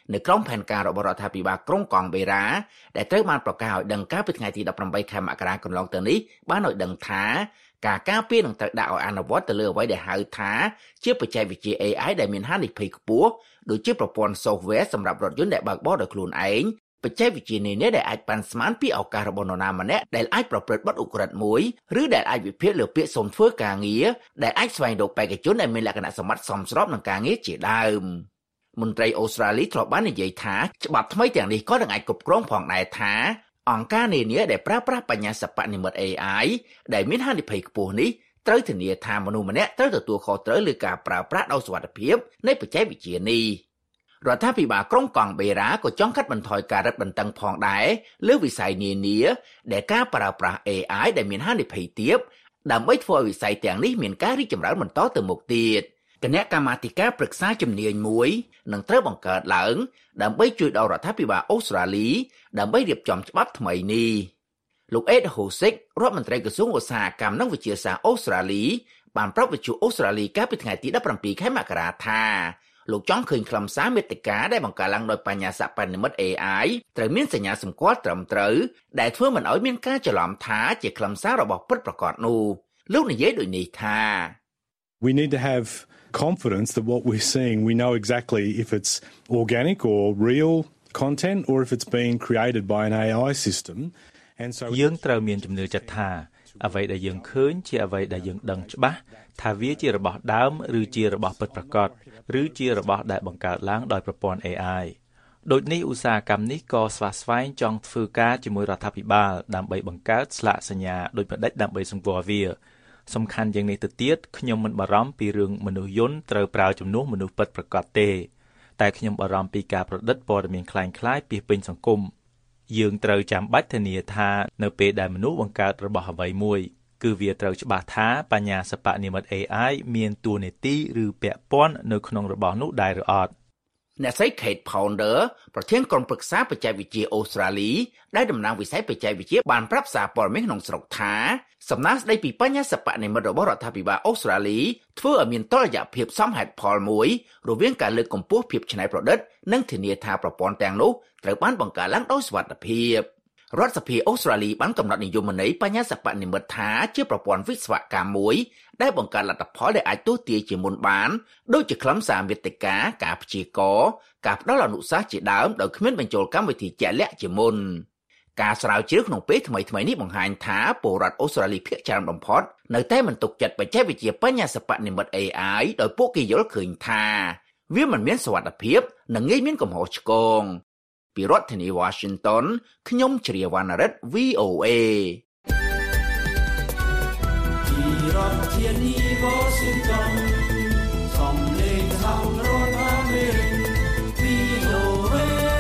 នៅក្រុមផែនការរបស់រដ្ឋាភិបាលក្រុងកង់បេរ៉ាដែលត្រូវបានប្រកាសឲ្យដឹងកាលពីថ្ងៃទីដប់ប្រាំបីខែមករាកន្លងទៅនេះបានឲ្យដឹងថាការការពារនឹងត្រូវដាក់ឲ្យអនុវត្តទៅលើអ្វីដែលហៅថាជាបច្ចេកវិទ្យា เอ ไอ ដែលមានហានិភ័យខ្ពស់ដូចជាប្រព័ន្ធ software សម្រាប់រថយន្តដែលបើកបរដោយខ្លួនឯងបច្ចេកវិទ្យានេះដែលអាចប៉ាន់ស្មានពីឱកាសរបស់នរណាម្នាក់ដែលអាចប្រព្រឹត្តបទឧក្រិដ្ឋមួយឬដែលអាចវិភាគលើពាក្យសុំធ្វើការងារដែលអាចស្វែងរកបេក្ខជនដែលមានលក្ខណៈសម្បត្តិសមស្របនឹងការងារជាដើមមន្ត្រីអូស្ត្រាលីធ្លាប់បាននិយាយថាច្បាប់ថ្មីទាំងនេះក៏នឹងអាចគ្រប់គ្រងផងដែរថាអង្គការនានាដែលប្រើប្រាស់បញ្ញាសិប្បនិម្មិត เอ ไอ ដែលមានហានិភ័យខ្ពស់នេះត្រូវធានាថាមនុស្សម្នាក់ត្រូវទទួលខុសត្រូវលើការប្រើប្រាស់ដោយសុវត្ថិភាពនៃបច្ចេកវិទ្យានេះរដ្ឋាភិបាលក្រុងកង់បេរ៉ាក៏ចង់កាត់បន្ថយការរឹតបន្តឹងផងដែរលើវិស័យនានាដែលការប្រើប្រាស់ เอ ไอ ដែលមានហានិភ័យទាបដើម្បីធ្វើឲ្យវិស័យទាំងនេះមានការរីកចម្រើនបន្តទៅមុខទៀតគណៈកម្មាធិការប្រឹក្សាជំនាញមួយនឹងត្រូវបង្កើតឡើងដើម្បីជួយដល់រដ្ឋាភិបាលអូស្ត្រាលីដើម្បីរៀបចំច្បាប់ថ្មីនេះលោកអេដហូសិករដ្ឋមន្ត្រីក្រសួងឧស្សាហកម្មនិងវិទ្យាសាស្ត្រអូស្ត្រាលីបានប្រាប់វិទ្យុអូស្ត្រាលីកាលពីថ្ងៃទីដប់ប្រាំពីរខែមករាថាលោកចង់ឃើញខ្លឹមសារមាតិកាដែលបង្កើតឡើងដោយបញ្ញាសិប្បនិម្មិត เอ ไอ ត្រូវមានសញ្ញាសម្គាល់ត្រឹមត្រូវដែលធ្វើមិនឲ្យមានការច្រឡំថាជាខ្លឹមសាររបស់ពិតប្រាកដនោះលោកនិយាយដូចនេះថា We need to have confidence that what we're seeing we know exactly if it's organic or real content or if it's being created by an เอ ไอ system and so យើងត្រូវមានជំនឿចិត្តថាអ្វីដែលយើងឃើញជាអ្វីដែលយើងដឹងច្បាស់ថាវាជារបស់ដើមឬជារបស់ពិតប្រាកដឬជារបស់ដែលបង្កើតឡើងដោយប្រព័ន្ធ เอ ไอ ដូចនេះឧស្សាហកម្មនេះក៏ស្វាស្វែងចង់ធ្វើការជាមួយរដ្ឋាភិបាលដើម្បីបង្កើតស្លាកសញ្ញាដូចម្ដេចដើម្បីសម្គាល់វាសំខាន់យ៉ាងនេះទៅទៀតខ្ញុំមិនបារម្ភពីរឿងមនុស្សយន្តត្រូវប្រើជំនួសមនុស្សពិតប្រាកដទេតែខ្ញុំបារម្ភពីការប្រឌិតព័ត៌មានคล้ายៗពីពេញសង្គមយើងត្រូវចាំបាច់ធានាថានៅពេលដែលមនុស្សបង្កើតរបស់អ្វីមួយគឺវាត្រូវច្បាស់ថាបញ្ញាសិប្បនិម្មិត เอ ไอ មានតួនាទីឬពាក់ព័ន្ធនៅក្នុងរបស់នោះដែរឬអត់អ្នកស្រី Kate Pounder ប្រធានក្រុមប្រឹក្សាបច្ចេកវិទ្យាអូស្ត្រាលីដែលតំណាងវិស័យបច្ចេកវិទ្យាបានប្រាប់សារព័ត៌មានក្នុងស្រុកថាសំណើស្ដីពីបញ្ញាសិប្បនិម្មិតរបស់រដ្ឋាភិបាលអូស្ត្រាលីធ្វើឲ្យមានតុល្យភាពសមហេតុផលមួយរវាងការលើកកម្ពស់ភាពច្នៃប្រឌិតនិងធានាថាប្រព័ន្ធទាំងនោះត្រូវបានបង្កើតឡើងដោយសុវត្ថិភាពរដ្ឋសភាអូស្ត្រាលីបានកំណត់និយមន័យបញ្ញាសិប្បនិម្មិតថាជាប្រព័ន្ធវិស្វកម្មមួយដែលបង្កើតលទ្ធផលដែលអាចទស្សន៍ទាយជាមុនបានដូចជាខ្លឹមសារមាតិកាការព្យាករណ៍ការផ្ដល់អនុសាសន៍ជាដើមដោយគ្មានបញ្ចូលកម្មវិធីជាក់លាក់ជាមុនការស្រាវជ្រាវក្នុងពេលថ្មីៗនេះបង្ហាញថាពលរដ្ឋអូស្ត្រាលីភាគច្រើនបំផុតនៅតែមិនទុកចិត្តបច្ចេកវិទ្យាបញ្ញាសិប្បនិម្មិត เอ ไอ ដោយពួកគេយល់ឃើញថាវាមិនមានសុវត្ថិភាពនិងងាយមានកំហុសឆ្គងពីរដ្ឋធានី Washington ខ្ញុំជ្រាវវណ្ណរិទ្ធ វី អូ เอពីរដ្ឋធានី Washington សំឡេងសហរដ្ឋអាមេរិក វី អូ เอ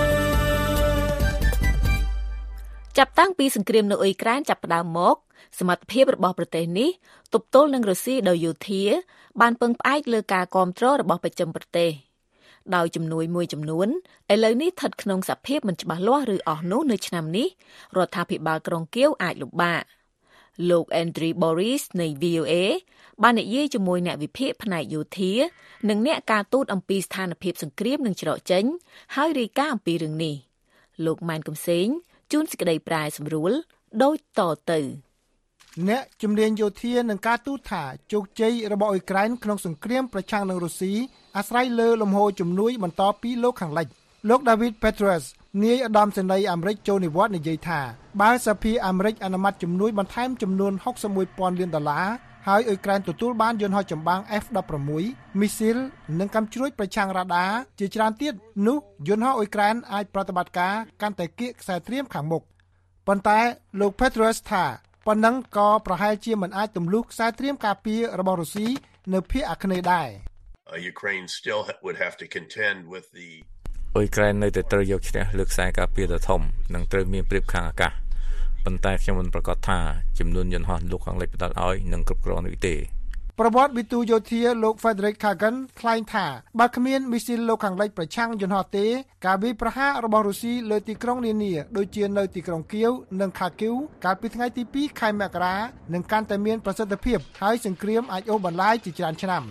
ចាប់តាំងពីសង្គ្រាមនៅអ៊ុយក្រែនចាប់ផ្ដើមមកសមត្ថភាពរបស់ប្រទេសនេះទប់ទល់នឹងរុស្ស៊ីដោយយោធាបានពឹងផ្អែកលើការគាំទ្ររបស់បច្ចឹមប្រទេសដោយជំនួយមួយចំនួនឥឡូវនេះស្ថិតក្នុងសភាពមិនច្បាស់លាស់ឬអស់នោះនៅឆ្នាំនេះរដ្ឋាភិបាលក្រុងគៀវអាចលំបាកលោក Andrew Boris នៃ វី អូ เอ បាននិយាយជាមួយអ្នកវិភាគផ្នែកយោធានិងអ្នកការទូតអំពីស្ថានភាពសង្គ្រាមនឹងច្រកចេញហើយរាយការណ៍អំពីរឿងនេះលោកម៉ែនកំសែងជួនសេចក្តីប្រាយសម្រួលដូចតទៅអ្នកជំនាញយោធានឹងការទូតថាជោគជ័យរបស់អ៊ុយក្រែនក្នុងសង្គ្រាមប្រឆាំងនឹងរុស្ស៊ីអាស្រ័យលើលំហូរជំនួយបន្តពីលោកខាងលិចលោក David Petraeus នាយឧត្តមសេនីយ៍អាមេរិកចូលនិវត្តន៍និយាយថាបើសភាអាមេរិកអនុម័តជំនួយបន្ថែមចំនួនហុកសិបមួយពាន់លានដុល្លារហើយអ៊ុយក្រែនទទួលបានយន្តហោះចម្បាំង F ដប់ប្រាំមួយ មីស៊ីលនិងកាំជ្រួចប្រឆាំងរ៉ាដាជាច្រើនទៀតនោះយន្តហោះអ៊ុយក្រែនអាចប្រតិបត្តិការកាន់តែគៀកខ្សែត្រៀមខាងមុខប៉ុន្តែលោក Petraeus ថាប៉ុណ្ណឹងក៏ប្រហែលជាមិនអាចទម្លុះខ្សែត្រៀមការពាររបស់រុស្ស៊ីនៅភាគអាគ្នេយ៍ដែរ Ukraine still would have to contend with the អ៊ុយក្រែននៅតែត្រូវយកឈ្នះលើខ្សែការពារដ៏ធំនិងត្រូវមានព្រៀបខាងអាកាសប៉ុន្តែខ្ញុំមិនប្រកាសថាចំនួនយន្តហោះលោកខាងលិចផ្ដល់ឲ្យនឹងគ្រប់គ្រាន់នោះទេប្រវត្តិវិទូយោធាលោក Frederick Kagan ថ្លែងថាបើគ្មានមីស៊ីលលោកខាងលិចប្រឆាំងយន្តហោះទេការវាយប្រហាររបស់រុស្ស៊ីលើទីក្រុងនានាដូចជានៅទីក្រុងគៀវនិងខាគីវកាលពីថ្ងៃទីពីរខែមករានឹងកាន់តែមានប្រសិទ្ធភាពហើយសង្គ្រាមអាចអូសបន្លាយជាច្រើនឆ្នាំ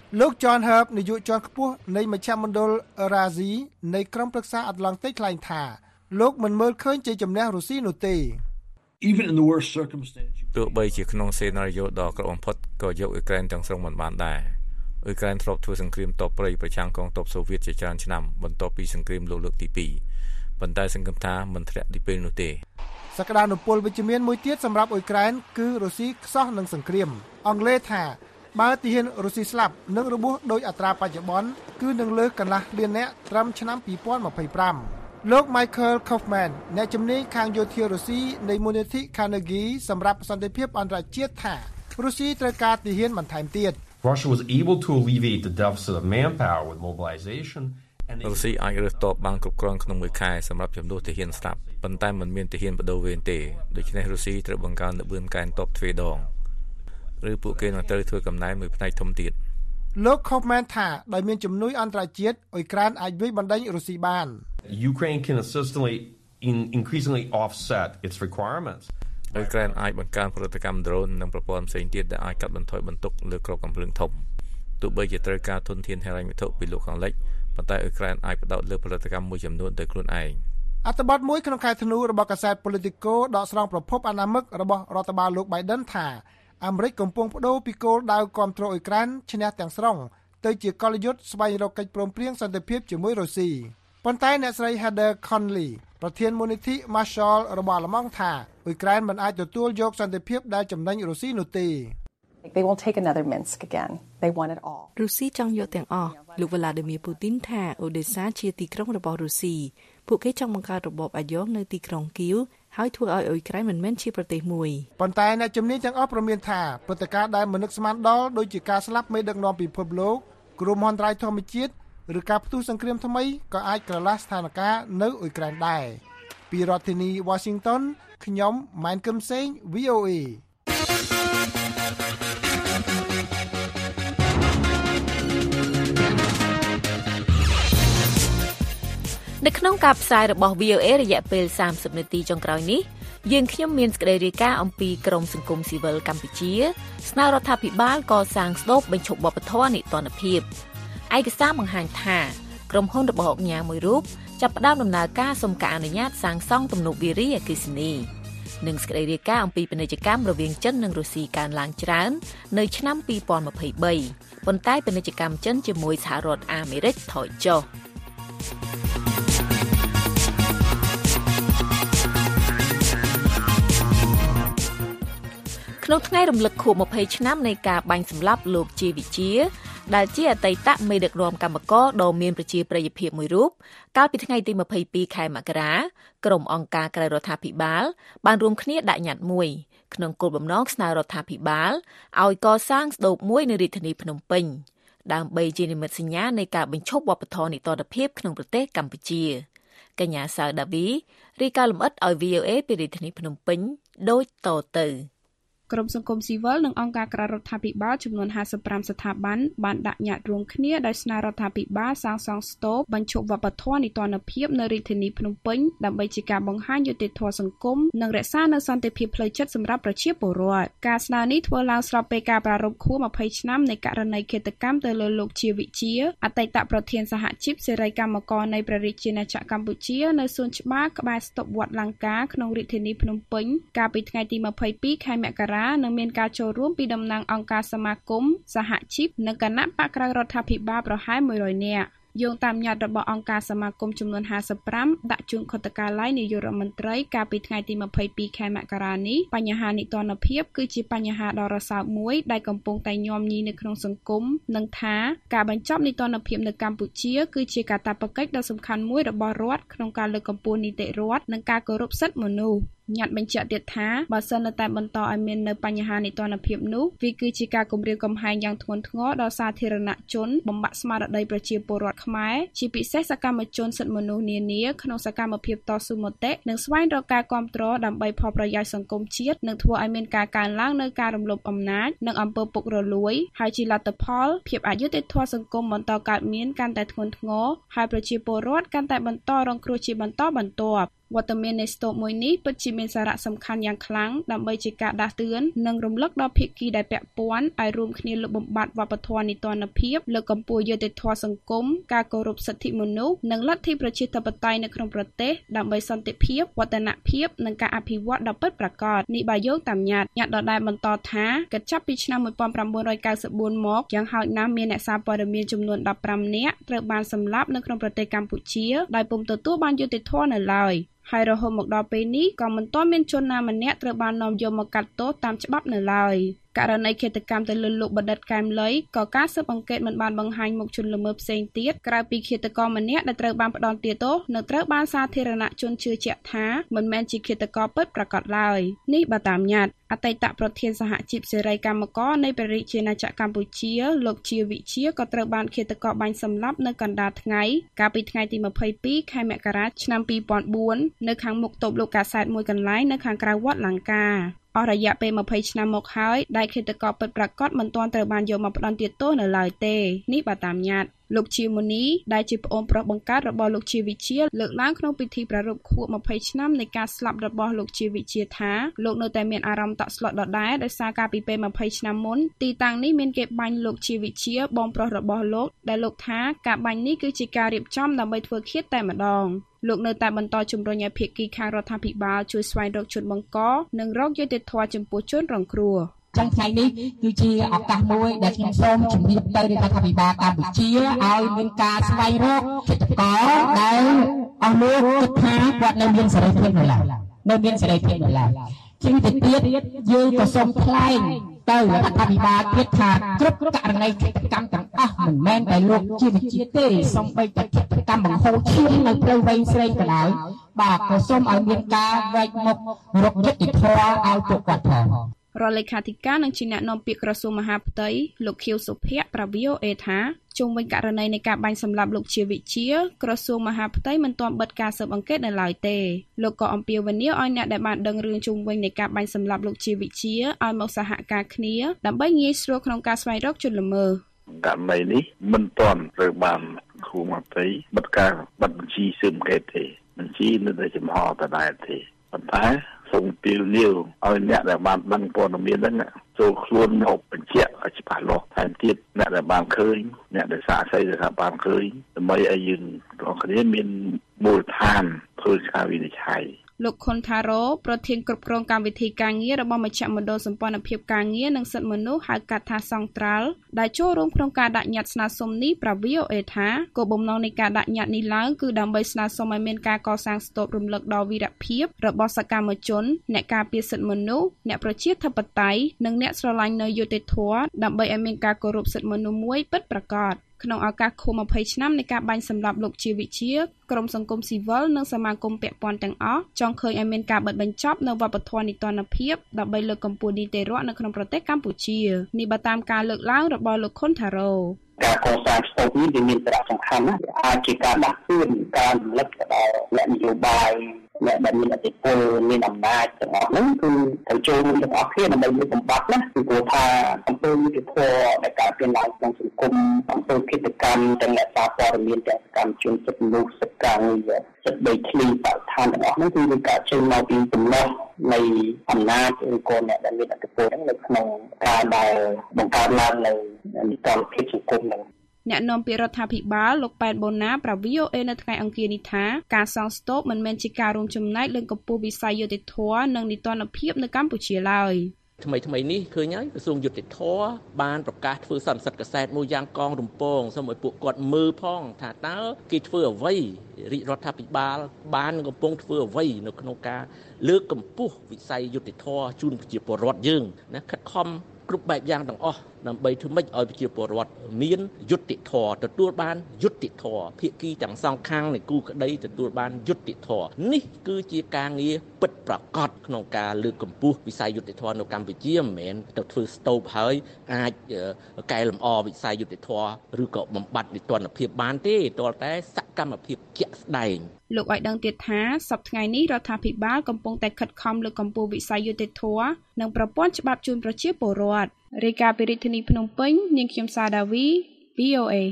លោក John Herb នាយកជាន់ខ្ពស់នៃមជ្ឈមណ្ឌល Eurasia នៃក្រុមប្រឹក្សាអាត្លង់តិកថ្លែងថាលោកមិនមើលឃើញជាជំនះរុស្ស៊ីនោះទេ Even in the worst circumstance ទោះបីជាក្នុងសេណារីយ៉ូដ៏អាក្រក់បំផុតក៏យកអ៊ុយក្រែនទាំងស្រុងមិនបានដែរអ៊ុយក្រែនធ្លាប់ធ្វើសង្គ្រាមតបព្រៃប្រឆាំងកងទ័ពសូវៀតជាច្រើនឆ្នាំបន្ទាប់ពីសង្គ្រាមលោកលើកទីពីរប៉ុន្តែសង្ឃឹមថាមិនធ្លាក់ទីពេលនោះទេសក្តានុពលវិជ្ជមានមួយទៀតសម្រាប់អ៊ុយក្រែនគឺរុស្ស៊ីខ្សោះនឹងសង្គ្រាមអង់គ្លេសថាបើទាហានរុស្ស៊ីស្លាប់និងរបួសដោយអត្រាបច្ចុប្បន្នគឺនឹងលើសកន្លះលាននាក់ត្រឹមឆ្នាំពីរពាន់ម្ភៃប្រាំលោក Michael Kaufman អ្នកជំនាញខាងយោធារុស្ស៊ីនៃមូលនិធិ Carnegie សម្រាប់សន្តិភាពអន្តរជាតិថារុស្ស៊ីត្រូវការទាហានបន្ថែមទៀត Russia was able to alleviate the deficit of manpower with mobilization រុស្ស៊ីអាចរើសតបបានគ្រប់គ្រាន់ក្នុងមួយខែសម្រាប់ចំនួនទាហានស្លាប់ប៉ុន្តែមិនមានទាហានបដូរវេនទេដូច្នេះរុស្ស៊ីត្រូវបង្កើនល្បឿនកែងទ័ពទ្វេដងឬពួកគេនឹងត្រូវធ្វើកំណែមួយផ្នែកធំទៀតលោក Kaufman ថាដោយមានជំនួយអន្តរជាតិអ៊ុយក្រែនអាចវាយបណ្ដេញរុស្ស៊ីបាន Ukraine can consistently in increasingly offset its requirements អ៊ុយក្រែនអាចបង្កើនផលិតកម្មដ្រូននិងប្រព័ន្ធផ្សេងទៀតដែលអាចកាត់បន្ថយបន្ទុកលើក្របកាំភ្លើងធំទោះបីជាត្រូវការធនធានហិរញ្ញវត្ថុពីលោកខាងលិចប៉ុន្តែអ៊ុយក្រែនអាចផ្ដោតលើផលិតកម្មមួយចំនួនដោយខ្លួនឯងអត្ថបទមួយក្នុងខែធ្នូរបស់កាសែត Politico ដកស្រង់ប្រភពអនាមិករបស់រដ្ឋបាលលោក Biden ថាអាមេរិកកំពុងបដូរពីគោលដៅគាំទ្រអ៊ុយក្រែនឈ្នះទាំងស្រុងទៅជាកលយុទ្ធស្វែងរកកិច្ចព្រមព្រៀងសន្តិភាពជាមួយរុស្ស៊ីប៉ុន្តែអ្នកស្រី Heather Conley ប្រធានមូលនិធិ Marshall របស់អាល្លឺម៉ង់ថាអ៊ុយក្រែនមិនអាចទទួលយកសន្តិភាពដែលចំណេញរុស្ស៊ីនោះទេ They won't take another Minsk again. They want it all. រុស្ស៊ីចង់យកទាំងអស់លោក Vladimir Putin ថាអូដេសាជាទីក្រុងរបស់រុស្ស៊ីពួកគេចង់បង្កើតរបបអាយ៉ងនៅទីក្រុងគៀវហើយធ្វើឲ្យអ៊ុយក្រែនមិនមែនជាប្រទេសមួយប៉ុន្តែអ្នកជំនាញទាំងអស់ប្រមានថាព្រឹត្តិការណ៍ដែលមិននឹកស្មានដល់ដូចជាការស្លាប់មេដឹកនាំពិភពលោកគ្រោះមហន្តរាយធម្មជាតិឬការផ្ទុះសង្គ្រាមថ្មីក៏អាចក្រឡាស់ស្ថានភាពនៅអ៊ុយក្រែនដែរពីរដ្ឋធានី Washington ខ្ញុំម៉ែនកឹមសេង វី អូ អេនៅក្នុងការផ្សាយរបស់ វី អូ អេ រយៈពេលសាមសិបនាទីចុងក្រោយនេះយើងខ្ញុំមានសេចក្តីរាយការណ៍អំពីក្រមសង្គមស៊ីវិលកម្ពុជាស្នើរដ្ឋាភិបាលកសាងស្តូបបញ្ឈប់វប្បធម៌នីតិរដ្ឋភាពឯកសារបង្ហាញថាក្រុមហ៊ុនរបស់អង្គការមួយរូបចាប់ផ្ដើមដំណើរការសុំការអនុញ្ញាតសាងសង់ទំនប់វារីអគ្គិសនីនិងសេចក្តីរាយការណ៍អំពីពាណិជ្ជកម្មរវាងចិននិងរុស្ស៊ីកើនឡើងច្រើននៅឆ្នាំពីរពាន់ម្ភៃបីប៉ុន្តែពាណិជ្ជកម្មចិនជាមួយសហរដ្ឋអាមេរិកថយចុះក្នុងថ្ងៃរំលឹកខួបម្ភៃឆ្នាំនៃការបាញ់សម្លាប់លោកជាវិជាដែលជាអតីតមេដឹកនាំកម្មករដ៏មានប្រជាប្រិយភាពមួយរូបកាលពីថ្ងៃទីម្ភៃពីរខែមករាក្រុមអង្គការក្រៅរដ្ឋាភិបាលបានរួមគ្នាដាក់ញត្តិមួយក្នុងគោលបំណងស្នើរដ្ឋាភិបាលឲ្យកសាងស្តូបមួយនៅរាជធានីភ្នំពេញដើម្បីជានិមិត្តសញ្ញានៃការបញ្ឈប់វប្បធម៌នីតិរដ្ឋភាពក្នុងប្រទេសកម្ពុជាកញ្ញាសៅដាវីរាយការណ៍លម្អិតឲ្យ វី អូ អេ ពីរាជធានីភ្នំពេញដូចតទៅក្រុមសង្គមស៊ីវិលនិងអង្គការក្រៅរដ្ឋាភិបាលចំនួនห้าสิบห้าស្ថាប័នបានដាក់ញត្តិរួមគ្នាដោយស្នើរដ្ឋាភិបាលសាងសង់ស្តូបបញ្ឈប់វប្បធម៌នីតិរដ្ឋភាពនៅរាជធានីភ្នំពេញដើម្បីជាការបង្ហាញយុត្តិធម៌សង្គមនិងរក្សានូវសន្តិភាពផ្លូវចិត្តសម្រាប់ប្រជាពលរដ្ឋការស្នើនេះធ្វើឡើងស្របពេលការប្រារព្ធខួបម្ភៃឆ្នាំនៃករណីឃាតកម្មទៅលើលោកជាវិជាអតីតប្រធានសហជីពសេរីកម្មករនៃព្រះរាជាណាចក្រកម្ពុជានៅសួនច្បារក្បែរស្តុបវត្តលង្កាក្នុងរាជធានីភ្នំពេញកាលពីថ្ងៃទីម្ភៃពីរខែមករានឹងមានការចូលរួមពីតំណាងអង្គការសមាគមសហជីពនិងគណៈបកក្រៅរដ្ឋាភិបាលប្រហែលមួយរយនាក់យោងតាមញត្តិរបស់អង្គការសមាគមចំនួនห้าสิบห้าដាក់ជូនខុទ្ទកាល័យនាយករដ្ឋមន្ត្រីកាលពីថ្ងៃទីម្ភៃពីរខែមករានេះបញ្ហានីតិរដ្ឋភាពគឺជាបញ្ហាដ៏រសើបមួយដែលកំពុងតែញោមញីនៅក្នុងសង្គមនិងថាការបញ្ចប់នីតិរដ្ឋភាពនៅកម្ពុជាគឺជាកាតព្វកិច្ចដ៏សំខាន់មួយរបស់រដ្ឋក្នុងការលើកកម្ពស់នីតិរដ្ឋនិងការគោរពសិទ្ធិមនុស្សញត្តិបញ្ជាក់ទៀតថាបើសិនតែបន្តឲ្យមាននៅបញ្ហានីតិរដ្ឋភាពនោះវាគឺជាការគំរាមកំហែងយ៉ាងធ្ងន់ធ្ងរដល់សាធារណជនបំបាក់ស្មារតីប្រជាពលរដ្ឋខ្មែរជាពិសេសសកម្មជនសិទ្ធិមនុស្សនានាក្នុងសកម្មភាពតស៊ូមតិនិងស្វែងរកការគាំទ្រដើម្បីផលប្រយោជន៍សង្គមជាតិនិងធ្វើឲ្យមានការកើនឡើងនៅការរំលោភអំណាចនិងអំពើពុករលួយហើយជាលទ្ធផលភាពអយុត្តិធម៌សង្គមបន្តកើតមានកាន់តែធ្ងន់ធ្ងរហើយប្រជាពលរដ្ឋកាន់តែបន្តរងគ្រោះជាបន្តបន្ទាប់វត្តមាននៃស្ទូបមួយនេះពិតជាមានសារៈសំខាន់យ៉ាងខ្លាំងដើម្បីជាការដាស់តឿននិងរំលឹកដល់ភាគីដែលពាក់ព័ន្ធឲ្យរួមគ្នាលុបបំបាត់វប្បធម៌នីតិរដ្ឋភាពលើកកម្ពស់យុត្តិធម៌សង្គមការគោរពសិទ្ធិមនុស្សនិងលទ្ធិប្រជាធិបតេយ្យនៅក្នុងប្រទេសដើម្បីសន្តិភាពវឌ្ឍនភាពនិងការអភិវឌ្ឍដ៏ពិតប្រាកដនេះបើយោងតាមញត្តិញត្តិដដែលបន្តថាកិច្ចចាប់ពីឆ្នាំmột nghìn chín trăm chín mươi tưមកយ៉ាងហោចណាស់មានអ្នកសារព័ត៌មានចំនួនដប់ប្រាំនាក់ត្រូវបានសម្លាប់នៅក្នុងប្រទេសកម្ពុជាដោយពុំទទួលបានយុត្តិធម៌នៅឡើយហើយរហូតមកដល់ពេលនេះក៏មិនទាន់មានជនណាម្នាក់ត្រូវបាននាំយកមកកាត់ទោសតាមច្បាប់នៅឡើយករណីឃាតកម្មទៅលើលោកបណ្ឌិតកែមលីក៏ការស៊ើបអង្កេតមិនបានបង្ហាញមុខជនល្មើសផ្សេងទៀតក្រៅពីឃាតករម្នាក់ដែលត្រូវបានផ្ដន្ទាទោសនៅត្រូវបានសាធារណជនជឿជាក់ថាមិនមែនជាឃាតករពិតប្រាកដឡើយនេះបើតាមញត្តិអតីតប្រធានសហជីពសេរីកម្មករនៃព្រះរាជាណាចក្រកម្ពុជាលោកជាវិជាក៏ត្រូវបានឃាតករបាញ់សម្លាប់នៅកណ្ដាលថ្ងៃកាលពីថ្ងៃទីยี่สิบสองខែមករាឆ្នាំពីរពាន់បួននៅខាងមុខតូបលោកកាសែតមួយកន្លែងនៅខាងក្រៅវត្តលង្កាអស់រយៈពេលยี่สิบឆ្នាំមកហើយដែលឃាតករពិតប្រាកដមិនទាន់ត្រូវបានយកមកផ្ដន្ទាទោសនៅឡើយទេនេះបើតាមញត្តិលោកជាមុនីដែលជាប្អូនប្រុសបង្កើតរបស់លោកជាវិជាលើកឡើងក្នុងពិធីប្រារព្ធខួបยี่สิบឆ្នាំនៃការស្លាប់របស់លោកជាវិជាថាលោកនៅតែមានអារម្មណ៍តក់ស្លុតដដែលដោយសារកាលពីពេលยี่สิบឆ្នាំមុនទីតាំងនេះមានគេបាញ់លោកជាវិជាបងប្រុសរបស់លោកដែលលោកថាការបាញ់នេះគឺជាការរៀបចំដើម្បីធ្វើឃាតតែម្ដងលោកនៅតែបន្តជំរុញឲ្យភាគីខាងរដ្ឋាភិបាលជួយស្វែងរកជនបង្កនិងរកយុត្តិធម៌ចំពោះជនរងគ្រោះចឹងថ្ងៃនេះគឺជាឱកាសមួយដែលខ្ញុំសូមជម្រាបទៅរដ្ឋាភិបាលកម្ពុជាឲ្យមានការស្វែងរកកិច្ចការដែលអស់លោកគិតថាគាត់នៅមានសេរីភាពនៅឡើយនៅមានសេរីភាពនៅឡើយជាងទៅទៀតយើងក៏សូមថ្លែងទៅរដ្ឋាភិបាលទៀតថាគ្រប់ករណីកិច្ចកម្មទាំងអស់មិនមែនតែលោកជាវិជាទេសូម្បីតែកិច្ចកម្មបង្ហូរឈាមនៅព្រៃវែងស្រេងក៏ដោយបាទក៏សូមឲ្យមានការវែកមុខរកយុត្តិធម៌ឲ្យពួកគាត់ផងរដ្ឋលេខាធិការនិងជាអ្នកនាំពាក្យក្រសួងមហាផ្ទៃលោកខៀវសុភ័ក្រប្រាប់ វី អូ អេ ថាជុំវិញករណីនៃការបាញ់សម្លាប់លោកជាវិជាក្រសួងមហាផ្ទៃមិនទាន់បិទការស៊ើបអង្កេតនៅឡើយទេលោកក៏អំពាវនាវឲ្យអ្នកដែលបានដឹងរឿងជុំវិញនៃការបាញ់សម្លាប់លោកជាវិជាឲ្យមកសហការគ្នាដើម្បីងាយស្រួលក្នុងការស្វែងរកជនល្មើសករណីនេះមិនទាន់ត្រូវបានគ្រូមកទីបិទការបិទបញ្ជីស៊ើបអង្កេតទេបញ្ជីនៅតែចំហដដែលទេប៉ុន្តែសូមពីលនីវឲ្យអ្នកដែលបានដឹងព័ត៌មានហ្នឹងចូលខ្លួនមកបញ្ជាក់ឲ្យច្បាស់លាស់ថែមទៀតអ្នកដែលបានឃើញអ្នកដែលសាកសីថាបានឃើញដើម្បីឲ្យយើងទាំងគ្នាមានមូលដ្ឋានធ្វើការវិនិច្ឆ័យលោកខុនថារ៉ូប្រធានគ្រប់គ្រងកម្មវិធីការងាររបស់មជ្ឈមណ្ឌលសម្ព័ន្ធភាពការងារនិងសិទ្ធិមនុស្សហៅកាត់ថាសង្ត្រាល់ដែលចូលរួមក្នុងការដាក់ញត្តិស្នើសុំនេះប្រាប់ វី អូ អេ ថាគោលបំណងនៃការដាក់ញត្តិនេះឡើងគឺដើម្បីស្នើសុំឲ្យមានការកសាងស្ទូបរំលឹកដល់វីរភាពរបស់សកម្មជនអ្នកការពារសិទ្ធិមនុស្សអ្នកប្រជាធិបតេយ្យនិងអ្នកស្រឡាញ់នូវយុត្តិធម៌ដើម្បីឲ្យមានការគោរពសិទ្ធិមនុស្សមួយពិតប្រាកដក្នុងឱកាសខួបยี่สิบឆ្នាំនៃការបាញ់សម្លាប់លោកជាវិជាក្រុមសង្គមស៊ីវិលនិងសមាគមពាក់ព័ន្ធទាំងអស់ចង់ឃើញឲ្យមានការបិទបញ្ចប់នៅវប្បធម៌នីតិរដ្ឋភាពដើម្បីលើកកម្ពស់នីតិរដ្ឋនៅក្នុងប្រទេសកម្ពុជានេះបើតាមការលើកឡើងរបស់លោកខុនថារ៉ូការកសាងស្ទូបនេះវាមានសារៈសំខាន់ណាស់អាចជាការដាក់ទឿនការរំលឹកដល់អ្នកនយោបាយអ្នកដែលមានអធិបុលមានអំណាចទាំងអស់ហ្នឹងគឺត្រូវចូលរួមទាំងអស់គ្នាដើម្បីលើកកម្ពស់ណាពីព្រោះថាអំពើយុត្តិធម៌ដែលកើតមានឡើងក្នុងសង្គមអំពើឃាតកម្មទាំងអ្នកសារព័ត៌មានទាំងសកម្មជនសិទ្ធិមនុស្សសិទ្ធិការងារសិទ្ធិដីធ្លីបរិស្ថានទាំងអស់ហ្នឹងគឺមានការចេញមកពីទំនាស់នៃអំណាចឬក៏អ្នកដែលមានអធិបុលហ្នឹងនៅក្នុងការដែលបង្កើតឡើងនៅនីតិរដ្ឋភាពសង្គមហ្នឹងអ្នកនាំពាក្យរដ្ឋាភិបាលលោកប៉ែនបូណាប្រាប់ វី អូ អេ នៅថ្ងៃអង្គារនេះថាការសង់ស្ទូបមិនមែនជាការរួមចំណែកលើកកម្ពស់វិស័យយុត្តិធម៌និងនីតិរដ្ឋភាពនៅកម្ពុជាឡើយថ្មីថ្មីនេះឃើញហើយក្រសួងយុតិធធបានប្រកាសធ្វើសន្និសីទកាសែតមួយយ៉ាងកងរំពងសូមឲ្យពួកគាត់មើលផងថាតើគេធ្វើអ្វីរាជរដ្ឋាភិបាលបានកំពុងធ្វើអ្វីនៅក្នុងការលើកកម្ពស់វិស័យយុតិធធជូនប្រជាពលរដ្ឋយើងណាខិតខំគ្រប់បែបយ៉ាងទាំងអស់ដើម្បីធ្វើម៉េចឲ្យប្រជាពលរដ្ឋមានយុត្តិធម៌ទទួលបានយុត្តិធម៌ភាគីទាំងសងខាងនៃគូក្តីទទួលបានយុត្តិធម៌នេះគឺជាការងារពិតប្រាកដក្នុងការលើកកម្ពស់វិស័យយុត្តិធម៌នៅកម្ពុជាមិនមែនទៅធ្វើស្ទូបហើយអាចកែលម្អវិស័យយុត្តិធម៌ឬក៏បំបត្តិនីតិរដ្ឋភាពបានទេទាល់តែសកម្មភាពជាក់ស្ដែងលោកឲ្យដឹងទៀតថាសប្តាហ៍ថ្ងៃនេះរដ្ឋាភិបាលកំពុងតែខិតខំលើកកម្ពស់វិស័យយុត្តិធម៌និងប្រព័ន្ធច្បាប់ជូនប្រជាពលរដ្ឋរាយការណ៍ពីរាជធានីភ្នំពេញនាងខ្ញុំសាដាវី វី អូ អេ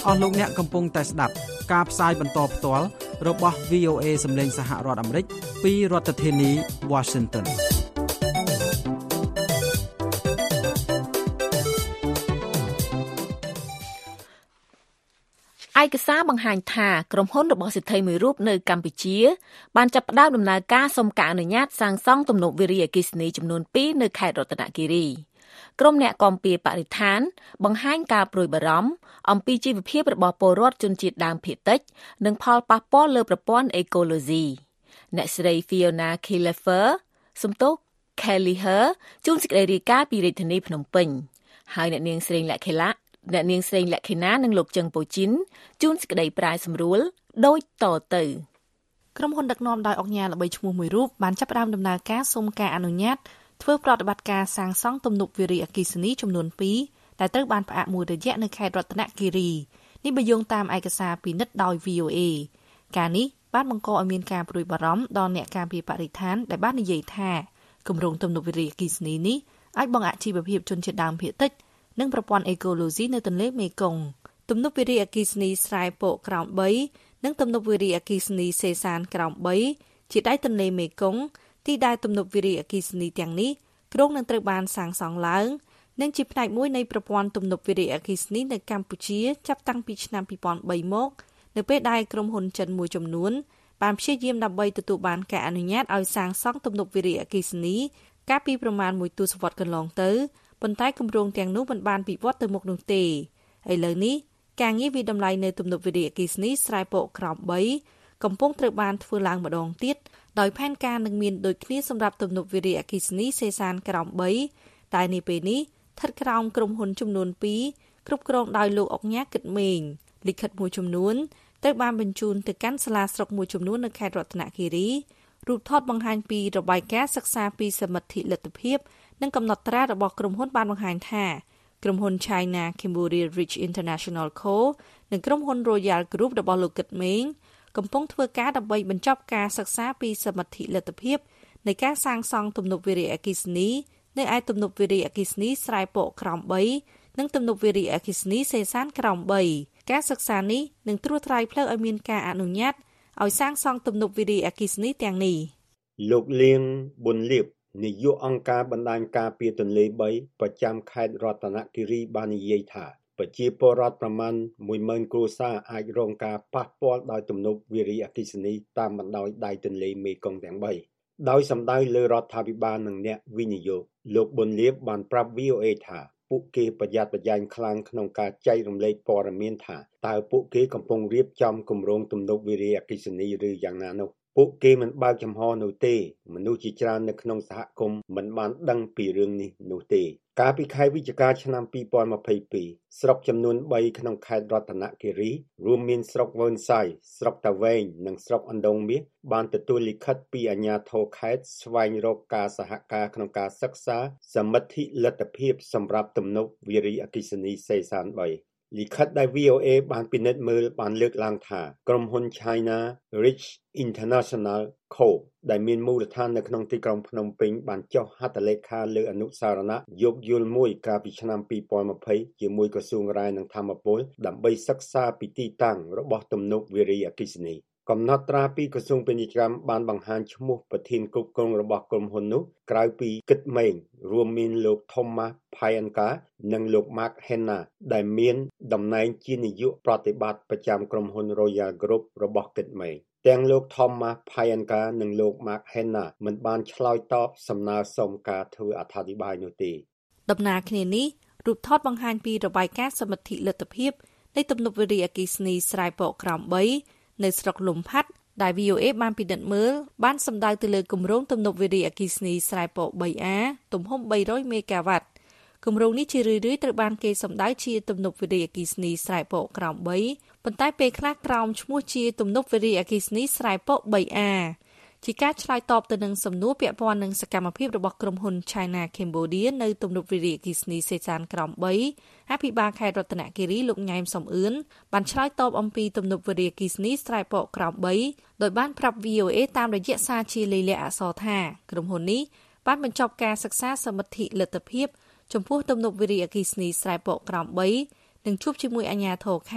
អស់លោកអ្នកកំពុងតែស្ដាប់ការផ្សាយបន្តផ្ទាល់របស់ វី អូ เอ សំឡេងសហរដ្ឋអាមេរិកពីរដ្ឋធានី Washington ឯកសារបង្ហាញថាក្រុមហ៊ុនរបស់សិទ្ធិមួយរូបនៅកម្ពុជាបានចាប់ផ្ដើមដំណើរការសុំការអនុញ្ញាតសាងសង់ទំនប់វារីអគ្គិសនីចំនួនពីរនៅខេត្តរតនគិរីក្រុមអ្នកគាំពៀបរិស្ថានបង្ហាញការព្រួយបារម្ភអំពីជីវភាពរបស់ពលរដ្ឋជនជាតិដើមភាគតិចនិងផលប៉ះពាល់លើប្រព័ន្ធអេកូឡូស៊ីអ្នកស្រី Fiona Killefer សំទោស Kelliher ជួនសេចក្តីរាយការណ៍ពីរាជធានីភ្នំពេញហើយអ្នកនាងស្រីលក្ខិឡាអ្នកនាងស្រីលក្ខិណានិងលោកចឹងពូជីនជួនសេចក្តីប្រាយសម្រួលដូចតទៅក្រុមហ៊ុនដឹកនាំដោយអង្គការល្បីឈ្មោះមួយរូបបានចាប់ផ្ដើមដំណើរការសុំការអនុញ្ញាតធ្វើប្រតិបត្តិការសាងសង់ទំនប់វារីអគ្គិសនីចំនួនពីរដែលត្រូវបានផ្អាកមួយរយៈនៅខេត្តរតនគិរីនេះបើយោងតាមឯកសារពិនិត្យដោយ វី អូ เอ ការនេះបានបង្កឲ្យមានការព្រួយបារម្ភដល់អ្នកការពារបរិស្ថានដែលបាននិយាយថាគម្រោងទំនប់វារីអគ្គិសនីនេះអាចបង្អាក់ជីវភាពជនជាតិដើមភាគតិចនិងប្រព័ន្ធអេកូឡូស៊ីនៅទន្លេមេគង្គទំនប់វារីអគ្គិសនីស្រែពកក្រោមបីនិងទំនប់វារីអគ្គិសនីសេសានក្រោមបីជាដៃទន្លេមេគង្គទីដែលទំនប់វារីអគ្គិសនីទាំងនេះគ្រោងនឹងត្រូវបានសាងសង់ឡើងនិងជាផ្នែកមួយនៃប្រព័ន្ធទំនប់វារីអគ្គិសនីនៅកម្ពុជាចាប់តាំងពីឆ្នាំពីរពាន់បីមកនៅពេលដែលក្រុមហ៊ុនចិនមួយចំនួនបានព្យាយាមដើម្បីទទួលបានការអនុញ្ញាតឲ្យសាងសង់ទំនប់វារីអគ្គិសនីកាលពីប្រមាណមួយទសវត្សរ៍កន្លងទៅប៉ុន្តែគម្រោងទាំងនោះមិនបានវិវត្តទៅមុខនោះទេឥឡូវនេះការងារវិតម្លៃនៅទំនប់វារីអគ្គិសនីស្រែពកក្រោមបីកំពុងត្រូវបានធ្វើឡើងម្ដងទៀតដោយផែនការនឹងមានដូចគ្នាសម្រាប់ទំនប់វារីអគ្គិសនីសេសានក្រោមបីតែនាពេលនេះស្ថិតក្រោមក្រុមហ៊ុនចំនួនពីរគ្រប់គ្រងដោយលោកអុកញ៉ាគិតមេងលិខិតមួយចំនួនត្រូវបានបញ្ជូនទៅកាន់សាលាស្រុកមួយចំនួននៅខេត្តរតនគិរីរូបថតបង្ហាញពីរបាយការណ៍សិក្សាពីសមិទ្ធិលទ្ធភាពនិងកំណត់ត្រារបស់ក្រុមហ៊ុនបានបង្ហាញថាក្រុមហ៊ុន China Cambodia Rich International Co និងក្រុមហ៊ុន Royal Group របស់លោកគិតមេងកំពុងធ្វើការដើម្បីបញ្ចប់ការសិក្សាពីសមិទ្ធិលទ្ធភាពនៃការសាងសង់ទំនប់វារីអគ្គិសនីនៅឯទំនប់វារីអគ្គិសនីស្រែពកក្រោមបីនិងទំនប់វារីអគ្គិសនីសេសានក្រោមបីការសិក្សានេះនឹងត្រួសត្រាយផ្លូវឲ្យមានការអនុញ្ញាតឲ្យសាងសង់ទំនប់វារីអគ្គិសនីទាំងនេះលោកលៀងប៊ុនលៀបនាយកអង្គការបណ្ដាញការពារទន្លេបីប្រចាំខេត្តរតនគិរីបាននិយាយថាប្រជាពលរដ្ឋប្រមាណមួយម៉ឺនគ្រួសារអាចរងការប៉ះពាល់ដោយទំនប់វារីអគ្គិសនីតាមបណ្ដោយដៃទន្លេមេគង្គទាំងបីដោយសម្ដៅលើរដ្ឋាភិបាលនិងអ្នកវិនិយោគលោកប៊ុនលៀបបានប្រាប់ វី អូ เอ ថាពួកគេប្រយ័ត្នប្រយែងខ្លាំងក្នុងការចែករំលែកព័ត៌មានថាតើពួកគេកំពុងរៀបចំគម្រោងទំនប់វារីអគ្គិសនីឬយ៉ាងណានោះពួកគេមិនបើកចំហនោះទេមនុស្សជាច្រើននៅក្នុងសហគមន៍មិនបានដឹងពីរឿងនេះនោះទេកាលពីខែវិច្ឆិកាឆ្នាំពីរពាន់ម្ភៃពីរស្រុកចំនួនបីក្នុងខេត្តរតនគិរីរួមមានស្រុកវ៉ឺនសៃស្រុកតាវែងនិងស្រុកអណ្ដូងមាសបានទទួលលិខិតពីអាជ្ញាធរខេត្តស្វែងរកការសហការក្នុងការសិក្សាសមិទ្ធិលទ្ធភាពសម្រាប់ទំនប់វារីអគ្គិសនីសេសានបីលិខិតដែល វី អូ เอ បានពិនិត្យមើលបានលើកឡើងថាក្រុមហ៊ុន China Rich International Co ដែលមានមូលដ្ឋាននៅក្នុងទីក្រុងភ្នំពេញបានចុះហត្ថលេខាលើអនុសារណៈយោគយល់មួយកាលពីឆ្នាំពីរពាន់ម្ភៃជាមួយក្រសួងរាយនឹងធម្មពលដើម្បីសិក្សាពីទីតាំងរបស់ទំនប់វារីអគ្គិសនីកំណត់ត្រាពីក្រសួងពាណិជ្ជកម្មបានបង្ហាញឈ្មោះប្រធានគ្រប់គ្រងរបស់ក្រុមហ៊ុននោះក្រៅពីគិតមេងរួមមានលោក Thomas Phayanka និងលោក Mark Henna ដែលមានតំណែងជានាយកប្រតិបត្តិប្រចាំក្រុមហ៊ុន Royal Group របស់គិតមេងទាំងលោក Thomas Phayanka និងលោក Mark Henna មិនបានឆ្លើយតបសំណើសុំការធ្វើអត្ថាធិប្បាយនោះទេដំណើរគ្នានេះរូបថតបង្ហាញពីរបាយការណ៍សមិទ្ធិលទ្ធភាពនៃទំនប់វារីអគ្គិសនីស្រែពកក្រោមបីនៅស្រុកលំផាត់ដែល វី អូ เอ បានពិនិត្យមើលបានសម្ដៅទៅលើគម្រោងទំនប់វារីអគ្គិសនីស្រែពក បីអា ទំហំបីរយមេហ្គាវ៉ាត់គម្រោងនេះជារឿយៗត្រូវបានគេសម្ដៅជាទំនប់វារីអគ្គិសនីស្រែពកក្រោមបីប៉ុន្តែពេលខ្លះក្រោមឈ្មោះជាទំនប់វារីអគ្គិសនីស្រែពក បីអា ជាការឆ្លើយតបទៅនឹងសំណួរពាក់ព័ន្ធនឹងសកម្មភាពរបស់ក្រុមហ៊ុន China Cambodia នៅទំនប់វារីអគ្គិសនីសេសានក្រោមបីអភិបាលខេត្តរតនគិរីលោកញ៉ែមសំអឿនបានឆ្លើយតបអំពីទំនប់វារីអគ្គិសនីស្រែពកក្រោមបីដោយបានប្រាប់ វី អូ เอ តាមរយៈសារជាលាយលក្ខណ៍អក្សរថាក្រុមហ៊ុននេះបានបញ្ចប់ការសិក្សាសមិទ្ធិលទ្ធភាពចំពោះទំនប់វារីអគ្គិសនីស្រែពកក្រោមបីនិងជួបជាមួយអាជ្ញាធរខេត្ត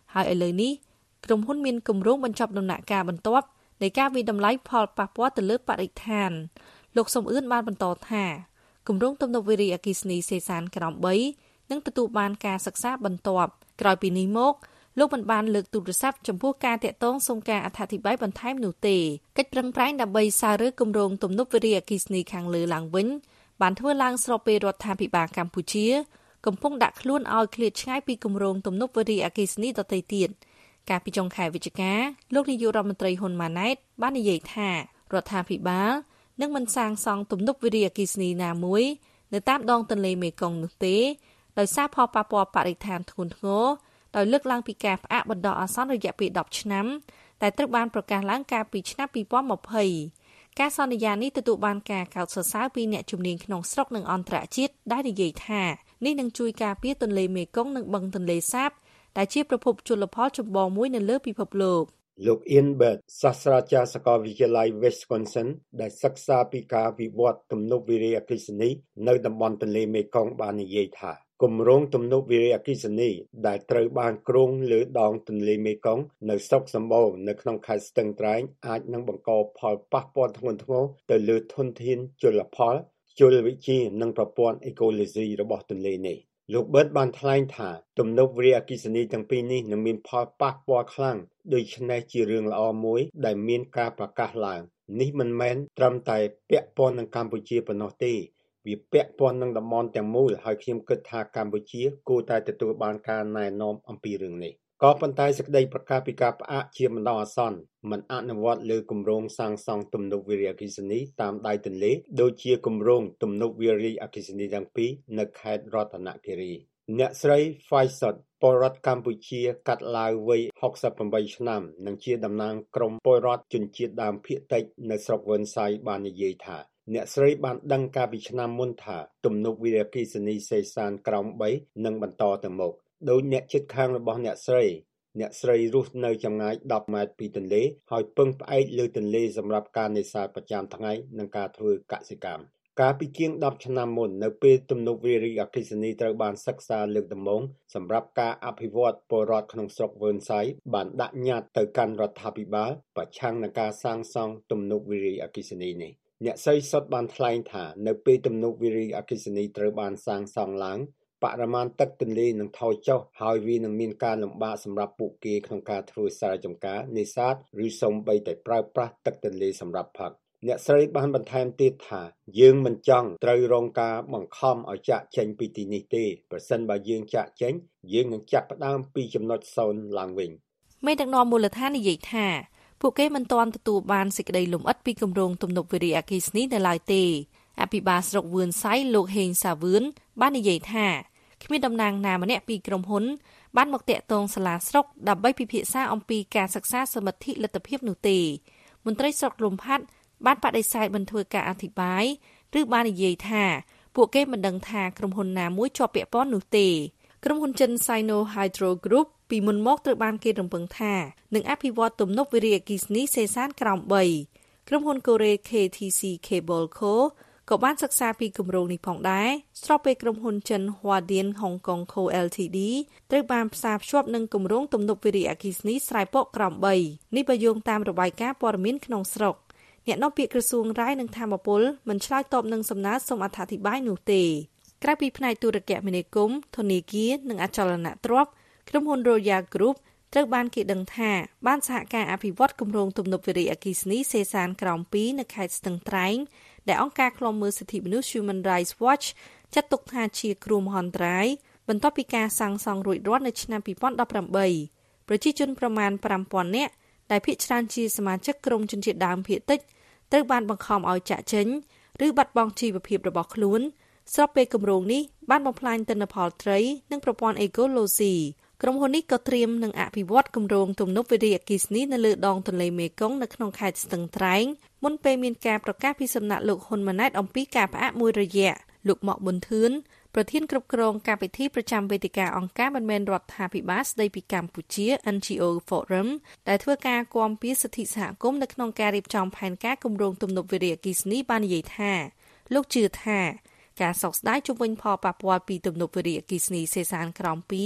ហើយឥឡូវនេះក្រុមហ៊ុនមានគម្រោងបញ្ចប់ដំណាក់កាលបន្ទាប់នៃការវិតម្លៃផលប៉ះពាល់ទៅលើបរិស្ថានលោកសំអឿនបានបន្តថាគម្រោងទំនប់វារីអគ្គិសនីសេសានក្រោមបីនឹងទទួលបានការសិក្សាបន្ទាប់ក្រោយពីនេះមកលោកមិនបានលើកទូរស័ព្ទចំពោះការតាក់ទងសុំការអធិប្បាយបន្ថែមនោះទេកិច្ចប្រឹងប្រែងដើម្បីសាររើគម្រោងទំនប់វារីអគ្គិសនីខាងលើឡើងវិញបានធ្វើឡើងស្របពេលរដ្ឋាភិបាលកម្ពុជាកំពុងដាក់ខ្លួនឲ្យឃ្លាតឆ្ងាយពីគម្រោងទំនប់វារីអគ្គិសនីដទៃទៀតកាលពីចុងខែវិច្ឆិកាលោកនាយករដ្ឋមន្ត្រីហ៊ុនម៉ាណែតបាននិយាយថារដ្ឋាភិបាលនឹងមិនសាងសង់ទំនប់វារីអគ្គិសនីណាមួយនៅតាមដងទន្លេមេគង្គនោះទេដោយសារផលប៉ះពាល់បរិស្ថានធ្ងន់ធ្ងរដោយលើកឡើងពីការផ្អាកបណ្ដោះអាសន្នរយៈពេលដប់ឆ្នាំតែត្រូវបានប្រកាសឡើងកាលពីឆ្នាំពីរពាន់ម្ភៃការសន្យានេះទទួលបានការកោតសរសើរពីអ្នកជំនាញក្នុងស្រុកនិងអន្តរជាតិដែលនិយាយថានេះនឹងជួយការពារទន្លេមេគង្គនិងបឹងទន្លេសាបដែលជាប្រភពជលផលចម្បងមួយនៅលើពិភពលោកលោក Ian Bird សាស្ត្រាចារ្យសាកលវិទ្យាល័យ Wisconsin ដែលសិក្សាពីការវិវត្តទំនប់វារីអគ្គិសនីនៅតំបន់ទន្លេមេគង្គបាននិយាយថាគម្រោងទំនប់វារីអគ្គិសនីដែលត្រូវបានគ្រោងលើដងទន្លេមេគង្គនៅស្រុកសម្បូរនៅក្នុងខេត្តស្ទឹងត្រែងអាចនឹងបង្កផលប៉ះពាល់ធ្ងន់ធ្ងរទៅលើធនធានជលផលជលវិជ្ជានិងប្រព័ន្ធអេកូឡូស៊ីរបស់ទន្លេនេះលោក Bird បានថ្លែងថាទំនប់វារីអគ្គិសនីទាំងពីរនេះនឹងមានផលប៉ះពាល់ខ្លាំងដូច្នេះជារឿងល្អមួយដែលមានការប្រកាសឡើងនេះមិនមែនត្រឹមតែពាក់ព័ន្ធនឹងកម្ពុជាប៉ុណ្ណោះទេវាពាក់ព័ន្ធនឹងតំបន់ទាំងមូលហើយខ្ញុំគិតថាកម្ពុជាគួរតែទទួលបានការណែនាំអំពីរឿងនេះក៏ប៉ុន្តែសេចក្តីប្រកាសពីការផ្អាកជាបណ្ដោះអាសន្នមិនអនុវត្តលើគម្រោងសាងសង់ទំនប់វារីអគ្គិសនីតាមដៃទន្លេដូចជាគម្រោងទំនប់វារីអគ្គិសនីទាំងពីរនៅខេត្តរតនគិរីអ្នកស្រី Faisal ពលរដ្ឋកម្ពុជាកាត់ឡាវវ័យហុកសិបប្រាំឆ្នាំនិងជាតំណាងក្រុមពលរដ្ឋជនជាតិដើមភាគតិចនៅស្រុកវិនស័យបាននិយាយថាអ្នកស្រីបានដឹងកាលពីឆ្នាំមុនថាទំនប់វារីអគ្គិសនីសេសានក្រោមបីនឹងបន្តទៅមុខដោយអ្នកជិតខាងរបស់អ្នកស្រីអ្នកស្រីរស់នៅចម្ងាយដប់ម៉ែត្រពីទន្លេហើយពឹងផ្អែកលើទន្លេសម្រាប់ការនេសាទប្រចាំថ្ងៃនិងការធ្វើកសិកម្មកាលពីជាងដប់ឆ្នាំមុននៅពេលទំនប់វារីអគ្គិសនីត្រូវបានសិក្សាលើកដំបូងសម្រាប់ការអភិវឌ្ឍពលរដ្ឋក្នុងស្រុកវិនស័យបានដាក់ញត្តិទៅកាន់រដ្ឋាភិបាលប្រឆាំងនឹងការសាងសង់ទំនប់វារីអគ្គិសនីនេះអ្នកស្រីសុតបានថ្លែងថានៅពេលទំនប់វារីអគ្គិសនីត្រូវបានសាងសង់ឡើងបរិមាណទឹកទន្លេនឹងថយចុះហើយវានឹងមានការលំបាកសម្រាប់ពួកគេក្នុងការធ្វើស្រែចម្ការនេសាទឬសូម្បីតែប្រើប្រាស់ទឹកទន្លេសម្រាប់ផឹកអ្នកស្រីបានបន្ថែមទៀតថាយើងមិនចង់ត្រូវរងការបង្ខំឲ្យចាកចេញពីទីនេះទេប្រសិនបើយើងចាកចេញយើងនឹងចាប់ផ្ដើមពីចំណុចសូន្យឡើងវិញមេដឹកនាំមូលដ្ឋាននិយាយថាពួកគេមិនទាន់ទទួលបានសេចក្តីលំអិតពីគម្រោងទំនប់វារីអគ្គិសនីនៅឡើយទេអភិបាលស្រុកវឿនស័យលោកហេងសាវឿនបាននិយាយថាគ្មានតំណាងណាម្នាក់ពីក្រុមហ៊ុនបានមកតាក់ទងសាលាស្រុកដើម្បីពិភាក្សាអំពីការសិក្សាសមិទ្ធិលទ្ធភាពនោះទេមន្ត្រីស្រុកលំផាត់បានបដិសេធមិនធ្វើការអធិប្បាយឬបាននិយាយថាពួកគេមិនដឹងថាក្រុមហ៊ុនណាមួយជាប់ពាក់ព័ន្ធនោះទេក្រុមហ៊ុនចិន Sino Hydro Group ពីមុនមកត្រូវបានគេរំពឹងថានឹងអភិវឌ្ឍទំនប់វារីអគ្គិសនីសេសានក្រោមបីក្រុមហ៊ុនកូរ៉េ K T C Cable Co ក៏បានសិក្សាពីគម្រោងនេះផងដែរស្របពេលក្រុមហ៊ុនចិន Huadian Hong Kong Co Ltd ត្រូវបានផ្សារភ្ជាប់នឹងគម្រោងទំនប់វារីអគ្គិសនីស្រែពកក្រោមបីនេះបើយោងតាមរបាយការណ៍ព័ត៌មានក្នុងស្រុកអ្នកនាំពាក្យក្រសួងរាយនឹងធម្មពលមិនឆ្លើយតបនឹងសំណើសូមអធិប្បាយនោះទេក្រៅពីផ្នែកទូរគមនាគមន៍ធនាគារនិងអចលនទ្រព្យក្រុមហ៊ុន Royal Group ត្រូវបានគេដឹងថាបានសហការអភិវឌ្ឍគម្រោងទំនប់វារីអគ្គិសនីសេសានក្រោមពីរនៅខេត្តស្ទឹងត្រែងដែលអង្គការឃ្លាំមើលសិទ្ធិមនុស្ស Human Rights Watch ចាត់ទុកថាជាគ្រោះមហន្តរាយបន្ទាប់ពីការសាងសង់រួចរាល់នៅឆ្នាំពីរពាន់ដប់ប្រាំបីប្រជាជនប្រមាណប្រាំពាន់នាក់ដែលភាគច្រើនជាសមាជិកក្រុមជនជាតិដើមភាគតិចត្រូវបានបង្ខំឲ្យចាកចេញឬបាត់បង់ជីវភាពរបស់ខ្លួនស្របពេលគម្រោងនេះបានបំផ្លាញទិន្នផលត្រីនិងប្រព័ន្ធអេកូឡូស៊ីក្រុមហ៊ុននេះក៏ត្រៀមនឹងអភិវឌ្ឍគម្រោងទំនប់វារីអគ្គិសនីនៅលើដងទន្លេមេគង្គនៅក្នុងខេត្តស្ទឹងត្រែងមុនពេលមានការប្រកាសពីសំណាក់លោកហ៊ុនម៉ាណែតអំពីការផ្អាកមួយរយៈលោកម៉ាក់ប៊ុនធឿនប្រធានគ្រប់គ្រងការពិធីប្រចាំវេទិកាអង្គការមិនមែនរដ្ឋាភិបាលស្ដីពីកម្ពុជា N G O Forum ដែលធ្វើការគាំពារសិទ្ធិសហគមន៍នៅក្នុងការរៀបចំផែនការគម្រោងទំនប់វារីអគ្គិសនីបាននិយាយថាលោកជឿថាការសោកស្ដាយជុំវិញផលប៉ះពាល់ពីទំនប់វារីអគ្គិសនីសេសានក្រោមពីរ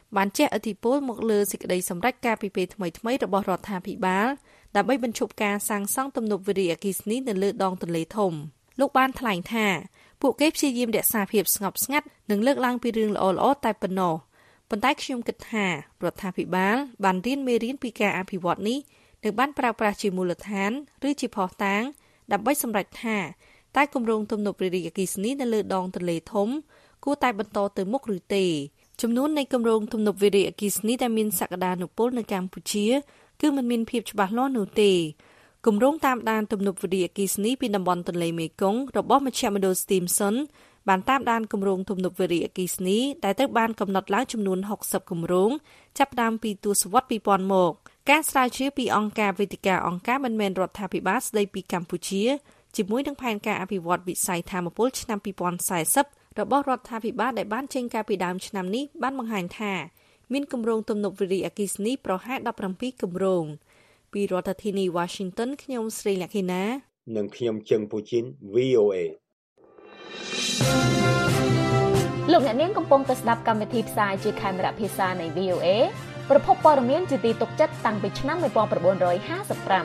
បានជះឥទ្ធិពលមកលើសេចក្តីសម្រេចការពីពេលថ្មីៗរបស់រដ្ឋាភិបាលដើម្បីបញ្ឈប់ការសាងសង់ទំនប់វារីអគ្គិសនីនៅលើដងទន្លេធំលោកបានថ្លែងថាពួកគេព្យាយាមរក្សាភាពស្ងប់ស្ងាត់និងលើកឡើងពីរឿងល្អៗតែប៉ុណ្ណោះប៉ុន្តែខ្ញុំគិតថារដ្ឋាភិបាលបានរៀនមេរៀនពីការអភិវឌ្ឍនេះនិងបានប្រើប្រាស់ជាមូលដ្ឋានឬជាភស្តុតាងដើម្បីសម្រេចថាតែគម្រោងទំនប់វារីអគ្គិសនីនៅលើដងទន្លេធំគួរតែបន្តទៅមុខឬទេចំនួននៃគម្រោងទំនប់វារីអគ្គិសនីដែលមានសក្តានុពលនៅកម្ពុជាគឺមិនមានភាពច្បាស់លាស់នោះទេគម្រោងតាមដានទំនប់វារីអគ្គិសនីពីតំបន់ទន្លេមេគង្គរបស់មជ្ឈមណ្ឌល Stimson បានតាមដានគម្រោងទំនប់វារីអគ្គិសនីដែលត្រូវបានកំណត់ឡើងចំនួនហុកសិបគម្រោងចាប់ផ្ដើមពីទសវត្សរ៍ពីរពាន់មកការស្រាវជ្រាវពីអង្គការវេទិកាអង្គការមិនមែនរដ្ឋាភិបាលស្ដីពីកម្ពុជាជាមួយនឹងផែនការអភិវឌ្ឍវិស័យថាមពលឆ្នាំពីរពាន់សែសិបរបស់រដ្ឋាភិបាលដែលបានចេញកាលពីដើមឆ្នាំនេះបានបង្ហាញថាមានគម្រោងទំនប់វារីអគ្គិសនីប្រហែលដប់ប្រាំពីរគម្រោងពីរដ្ឋធានី Washington ខ្ញុំស្រីលក្ខិណានិងខ្ញុំជឹងពូជីន វី អូ เอលោកអ្នកនាងកំពុងតែស្ដាប់កម្មវិធីផ្សាយជាខេមរៈភាសានៃ វី អូ เอ ប្រភពព័ត៌មានជាទីទុកចិត្តតាំងពីឆ្នាំmột nghìn chín trămห้าสิบห้า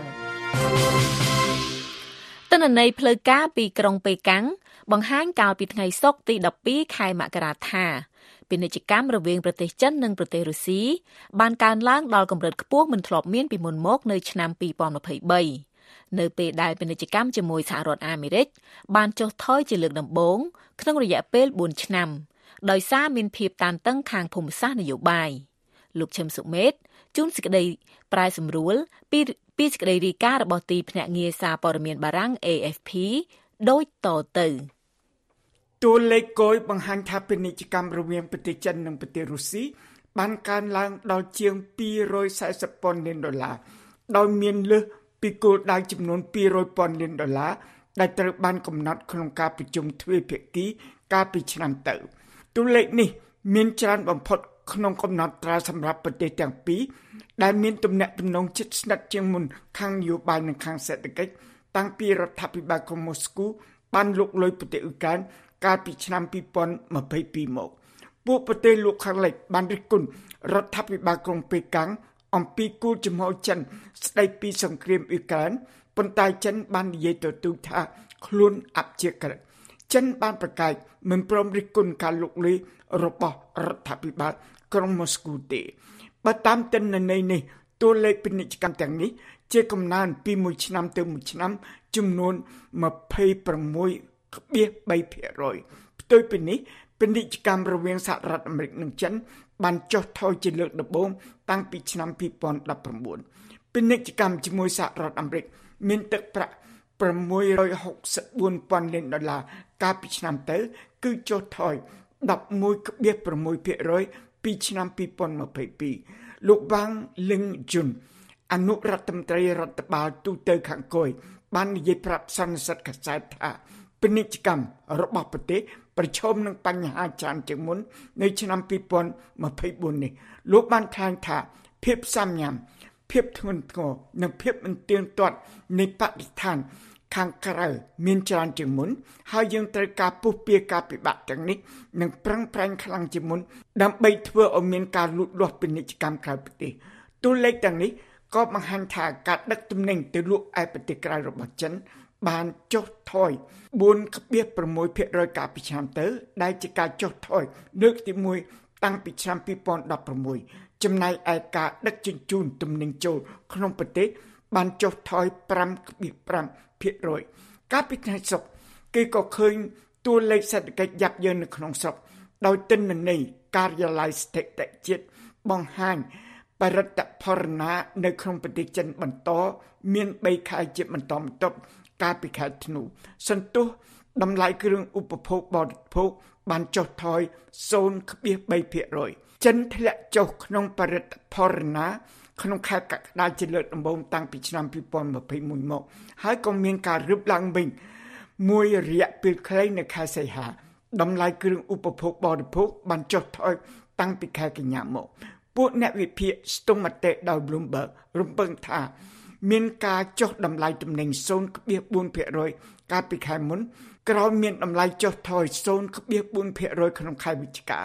ទិន្នន័យផ្លូវការពីក្រុងប៉េកាំងបង្ហាញកាលពីថ្ងៃសុក្រទីដប់ពីរខែមករាថាពាណិជ្ជកម្មរវាងប្រទេសចិននិងប្រទេសរុស្ស៊ីបានកើនឡើងដល់កម្រិតខ្ពស់មិនធ្លាប់មានពីមុនមកនៅឆ្នាំពីរពាន់ម្ភៃបីនៅពេលដែលពាណិជ្ជកម្មជាមួយសហរដ្ឋអាមេរិកបានចុះថយជាលើកដំបូងក្នុងរយៈពេលបួនឆ្នាំដោយសារមានភាពតានតឹងខាងភូមិសាស្ត្រនយោបាយលោកឈឹមសុមេតជួនសេចក្តីប្រែសម្រួលពីពីសេចក្តីរាយការណ៍របស់ទីភ្នាក់ងារសារព័ត៌មានបារាំង เอ เอฟ พี ដូចតទៅតួលេខគយបង្ហាញថាពាណិជ្ជកម្មរវាងប្រទេសចិននិងប្រទេសរុស្ស៊ីបានកើនឡើងដល់ជាងពីររយសែសិបពាន់លានដុល្លារដោយមានលើសពីគោលដៅចំនួនពីររយពាន់លានដុល្លារដែលត្រូវបានកំណត់ក្នុងការប្រជុំទ្វេភាគីកាលពីឆ្នាំទៅតួលេខនេះមានច្រើនបំផុតក្នុងកំណត់ត្រាសម្រាប់ប្រទេសទាំងពីរដែលមានទំនាក់ទំនងជិតស្និទ្ធជាងមុនខាងនយោបាយនិងខាងសេដ្ឋកិច្ចតាំងពីរដ្ឋាភិបាលក្រុងម៉ូស្គូបានលុកលុយប្រទេសអ៊ុយក្រែនកាលពីឆ្នាំពីរពាន់ម្ភៃពីរមកពួកប្រទេសលោកខាងលិចបានរិះគន់រដ្ឋាភិបាលក្រុងប៉េកាំងអំពីគោលជំហរចិនស្ដីពីសង្គ្រាមអ៊ុយក្រែនប៉ុន្តែចិនបាននិយាយទទូចថាខ្លួនអព្យាក្រឹតចិនបានប្រកែកមិនព្រមរិះគន់ការលុកលុយរបស់រដ្ឋាភិបាលក្រុងម៉ូស្គូទេបើតាមទិន្នន័យនេះតួលេខពាណិជ្ជកម្មទាំងនេះជាកំណើនពីមួយឆ្នាំទៅមួយឆ្នាំចំនួនម្ភៃប្រាំមួយភាគបីភាគរយផ្ទុយពីនេះពាណិជ្ជកម្មរវាងសហរដ្ឋអាមេរិកនិងចិនបានចុះថយជាលើកដំបូងតាំងពីឆ្នាំពីរពាន់ដប់ប្រាំបួនពាណិជ្ជកម្មជាមួយសហរដ្ឋអាមេរិកមានទឹកប្រាក់ប្រាំមួយរយហុកសិបបួនពាន់លានដុល្លារកាលពីឆ្នាំទៅគឺចុះថយដប់មួយភាគប្រាំមួយភាគរយពីឆ្នាំពីរពាន់ម្ភៃពីរលោកវ៉ាងលឹងជុនអនុរដ្ឋមន្ត្រីរដ្ឋបាលទូតទៅខាងកុយបាននិយាយប្រាប់សន្និសីទកាសែតថាពាណិជ្ជកម្មរបស់ប្រទេសប្រឈមនឹងបញ្ហាច្រើនជាងមុននៅឆ្នាំពីរពាន់ម្ភៃបួននេះលោកបានថ្លែងថាភាពសាមញ្ញភាពធ្ងន់ធ្ងរនិងភាពមិនទៀងទាត់នៃបរិស្ថានខាងក្រៅមានច្រើនជាងមុនហើយយើងត្រូវការពុះពៀការពិបាកទាំងនេះនិងប្រឹងប្រែងខ្លាំងជាងមុនដើម្បីធ្វើឲ្យមានការលូតលាស់ពាណិជ្ជកម្មក្រៅប្រទេសតួលេខទាំងនេះក៏បង្ហាញថាការដឹកទំនិញទៅលក់ឯប្រទេសក្រៅរបស់ចិនបានចុះថយបួនភាគប្រាំមួយភាគរយកាលពីឆ្នាំទៅដែលជាការចុះថយលើកទីមួយតាំងពីឆ្នាំពីរពាន់ដប់ប្រាំមួយចំណែកឯការដឹកជញ្ជូនទំនិញចូលក្នុងប្រទេសបានចុះថយប្រាំភាគប្រាំភាគរយកាលពីថ្ងៃសុក្រគេក៏ឃើញតួលេខសេដ្ឋកិច្ចយ៉ាប់យ៉ឺននៅក្នុងស្រុកដោយទិន្នន័យការិយាល័យស្ថិតិជាតិបង្ហាញបរិបទផរណានៅក្នុងប្រទេសចិនបន្តមានបីខែជាបន្តបន្ទាប់កាលពីខែធ្នូសន្ទុះតម្លៃគ្រឿងឧបភោគបរិភោគបានចុះថយ ศูนย์ភាគបីភាគរយ ចិនធ្លាក់ចុះក្នុងបរិបទផរណាក្នុងខែកក្កដាជាលើកដំបូងតាំងពីឆ្នាំពីរពាន់ម្ភៃមួយមកហើយក៏មានការរឹបឡើងវិញមួយរយៈពេលខ្លីនៅខែសីហាតម្លៃគ្រឿងឧបភោគបរិភោគបានចុះថយតាំងពីខែកញ្ញាមកពួកអ្នកវិភាគស្ទង់មតិដោយ Bloomberg រំពឹងថាមានការចុះតម្លៃទំនិញ ศูนย์ភាគបួនភាគរយ កាលពីខែមុនក្រោយមានតម្លៃចុះថយ ศูนย์ភាគបួនភាគរយ ក្នុងខែវិច្ឆិកាត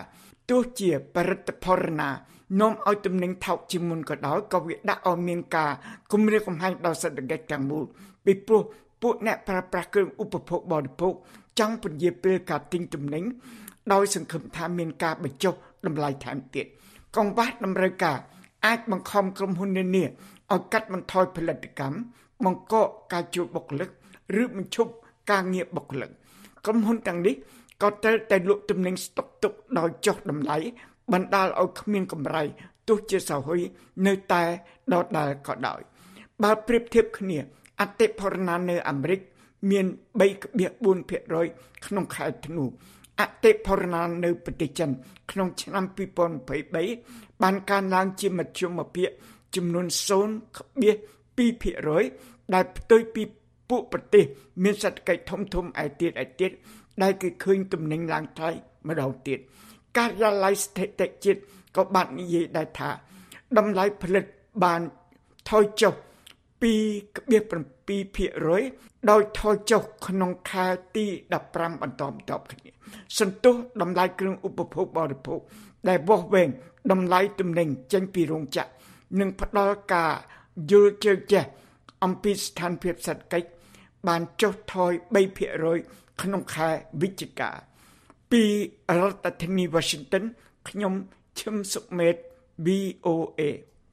ទោះជាបរិទ្ធផលណានាំឲ្យទំនិញថោកជាងមុនក៏ដោយក៏វាដាក់ឲ្យមានការគំរាមកំហែងដល់សេដ្ឋកិច្ចទាំងមូលពីព្រោះពួកអ្នកប្រើប្រាស់គ្រឿងឧបភោគបរិភោគចង់ពន្យាពេលការទិញទំនិញដោយសង្ឃឹមថាមានការបញ្ចុះតម្លៃថែមទៀតកង្វះតម្រូវការអាចបង្ខំក្រុមហ៊ុននានាឲ្យកាត់បន្ថយផលិតកម្មបង្កកការជួលបុគ្គលិកឬបញ្ឈប់ការងារបុគ្គលិកក្រុមហ៊ុនទាំងនេះក៏ត្រូវតែលក់ទំនិញស្តុកទុកដោយចុះតម្លៃបណ្ដាលឲ្យគ្មានកម្រៃទោះជាសហុយនៅតែដដែលក៏ដោយបើប្រៀបធៀបគ្នាអតិផរណានៅអាមេរិកមាន 3.4% ក្នុងខែធ្នូអតិផរណានៅប្រទេសចិនក្នុងឆ្នាំពីរពាន់ยี่สิบสามបានកើនឡើងជាមធ្យមភាពចំនួន ศูนย์จุดสอง% ដែលផ្ទុយពីពួកប្រទេសមានសេដ្ឋកិច្ចធំធំឯទៀតឯទៀតដែលគេឃើញទំនិញឡើងថ្លៃម្ដងទៀតការិយាល័យស្ថិតិជាតិក៏បាននិយាយដែរថាតម្លៃផលិតបានថយចុះ ពីរจุดเจ็ด% ដោយថយចុះក្នុងខែទីដប់ប្រាំបន្តបន្ទាប់គ្នាសន្ទុះតម្លៃគ្រឿងឧបភោគបរិភោគដែលវាស់វែងតម្លៃទំនិញចេញពីរោងចក្រនិងផ្ដល់ការយល់ជឿជាក់អំពីស្ថានភាពសេដ្ឋកិច្ចបានចុះថយ 3% ក្នុងខែវិច្ឆិកាពីរដ្ឋធានី Washington ខ្ញុំឈឹមសុមេត វី អូ เอ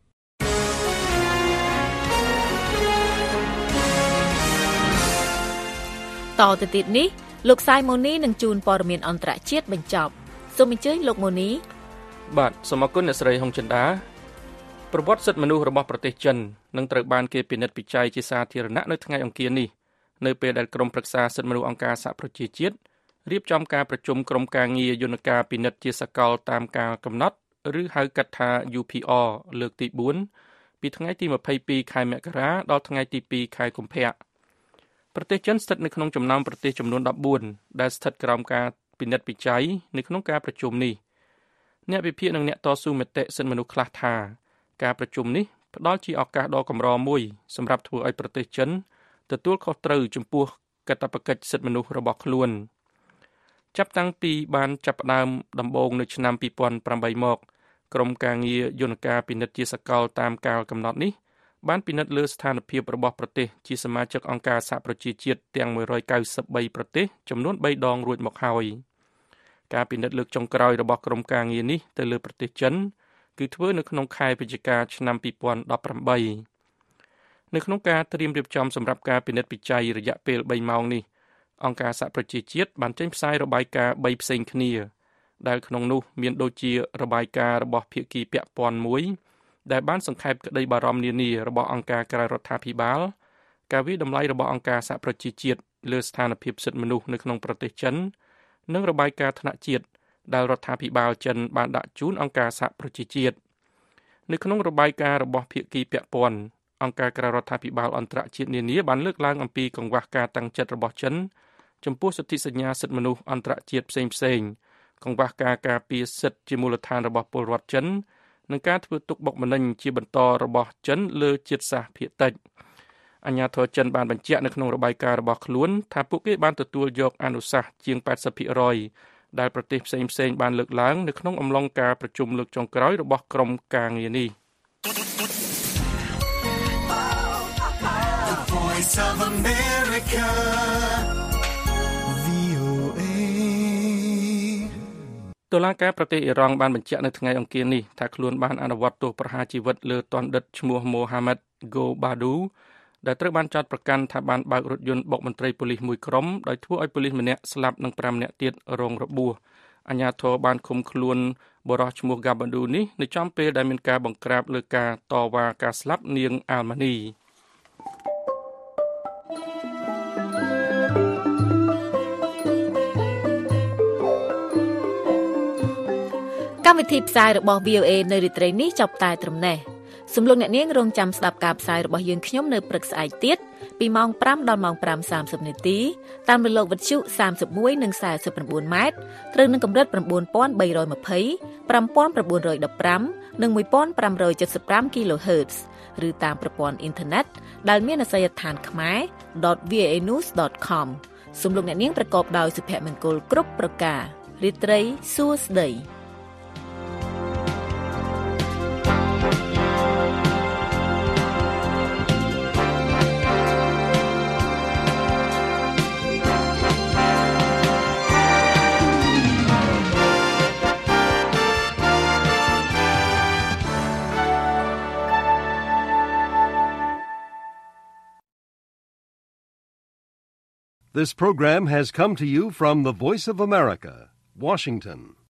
តទៅទៀតនេះលោកសាយម៉ូនីនឹងជួនព័ត៌មានអន្តរជាតិបញ្ចប់សូមអញ្ជើញលោកម៉ូនីបាទសូមអរគុណអ្នកស្រីហុងចិន្តាប្រវត្តិសិទ្ធិមនុស្សរបស់ប្រទេសចិននឹងត្រូវបានគេពិនិត្យពិច័យជាសាធារណៈនៅថ្ងៃអង្គារនេះនៅពេលដែលក្រុមប្រឹក្សាសិទ្ធិមនុស្សអង្គការសហប្រជាជាតិរៀបចំការប្រជុំក្រុមការងារយន្តការពិនិត្យជាសកលតាមការកំណត់ឬហៅកាត់ថា ยู พี អារ លើកទីបួនពីថ្ងៃទីยี่สิบสองខែមករាដល់ថ្ងៃទីtwoខែកុម្ភៈប្រទេសចិនស្ថិតនៅក្នុងចំណោមប្រទេសចំនួនfourteenដែលស្ថិតក្រោមការពិនិត្យពិច័យនៅក្នុងការប្រជុំនេះអ្នកវិភាគនិងអ្នកតស៊ូមតិសិទ្ធិមនុស្សខ្លះថាការប្រជុំនេះផ្ដល់ជាឱកាសដ៏កម្រមួយសម្រាប់ធ្វើឲ្យប្រទេសចិនទទួលខុសត្រូវចំពោះកាតព្វកិច្ចសិទ្ធិមនុស្សរបស់ខ្លួនចាប់តាំងពីបានចាប់ផ្ដើមដំបូងនៅឆ្នាំtwo thousand eightមកក្រុមការងារយន្តការពិនិត្យជាសកលតាមការកំណត់នេះបានពិនិត្យលើស្ថានភាពរបស់ប្រទេសជាសមាជិកអង្គការសហប្រជាជាតិទាំងone hundred ninety-threeប្រទេសចំនួនthreeដងរួចមកហើយការពិនិត្យលើកចុងក្រោយរបស់ក្រុមការងារនេះទៅលើប្រទេសចិនគឺធ្វើនៅក្នុងខែវិច្ឆិកាឆ្នាំtwo thousand eighteenនៅក្នុងការត្រៀមរៀបចំសម្រាប់ការពិនិត្យពិច័យរយៈពេលthreeម៉ោងនេះអង្គការសហប្រជាជាតិបានចេញផ្សាយរបាយការណ៍threeផ្សេងគ្នាដែលក្នុងនោះមានដូចជារបាយការណ៍របស់ភាគីពាក់ព័ន្ធមួយដែលបានសង្ខេបក្តីបារម្ភនានារបស់អង្គការក្រៅរដ្ឋាភិបាលការវិតម្លៃរបស់អង្គការសហប្រជាជាតិលើស្ថានភាពសិទ្ធិមនុស្សនៅក្នុងប្រទេសចិននិងរបាយការណ៍ថ្នាក់ជាតិដែលរដ្ឋាភិបាលចិនបានដាក់ជូនអង្គការសហប្រជាជាតិនៅក្នុងរបាយការណ៍របស់ភាគីពាក់ព័ន្ធអង្គការក្រៅរដ្ឋាភិបាលអន្តរជាតិនានាបានលើកឡើងអំពីកង្វះការតាំងចិត្តរបស់ចិនចំពោះសន្ធិសញ្ញាសិទ្ធិមនុស្សអន្តរជាតិផ្សេងៗកង្វះការការពារសិទ្ធិជាមូលដ្ឋានរបស់ពលរដ្ឋចិននិងការធ្វើទុកបុកម្នេញជាបន្តរបស់ចិនលើជាតិសាសន៍ភាគតិចអាជ្ញាធរចិនបានបញ្ជាក់នៅក្នុងរបាយការណ៍របស់ខ្លួនថាពួកគេបានទទួលយកអនុសាសន៍ជាងeighty percentដែលប្រទេសផ្សេងៗបានលើកឡើងនៅក្នុងអំឡុងការប្រជុំលើកចុងក្រោយរបស់ក្រុមការងារនេះតុលាការប្រទេសអ៊ីរ៉ង់បានបញ្ជាក់នៅថ្ងៃអង្គារនេះថាខ្លួនបានអនុវត្តទោសប្រហារជីវិតលើទណ្ឌិតឈ្មោះ Mohammad Gobadu ដែលត្រូវបានចោទប្រកាន់ថាបានបើករថយន្តបុកមន្ត្រីប៉ូលីសមួយក្រុមដោយធ្វើឲ្យប៉ូលីសម្នាក់ស្លាប់និងfiveនាក់ទៀតរងរបួសអាជ្ញាធរបានឃុំខ្លួនបុរសឈ្មោះ Gobadu នេះនៅចំពេលដែលមានការបង្ក្រាបលើការតវ៉ាការស្លាប់នាង Almani កម្មវិធីផ្សាយរបស់ វី អូ เอ នៅរាត្រីនេះចប់តែត្រឹមនេះសូមលោកអ្នកនាងរងចាំស្ដាប់ការផ្សាយរបស់យើងខ្ញុំនៅព្រឹកស្អែកទៀតពីម៉ោងfiveដល់ម៉ោងfive thirtyនាទីតាមរលកវិទ្យុthirty-oneនិងforty-nineម៉ែត្រត្រូវនឹងកម្រិតnine thousand three hundred twenty, five thousand nine hundred fifteenនិងfifteen seventy-five គីឡូហឺតซ์ឬតាមប្រព័ន្ធអ៊ីនធឺណិតដែលមានអាសយដ្ឋាន ខ្មែរ dot v o a news dot com សូមលោកអ្នកនាងប្រកបដោយសុភមង្គលគ្រប់ប្រការរាត្រីសួស្តី This program has come to you from the Voice of America, Washington.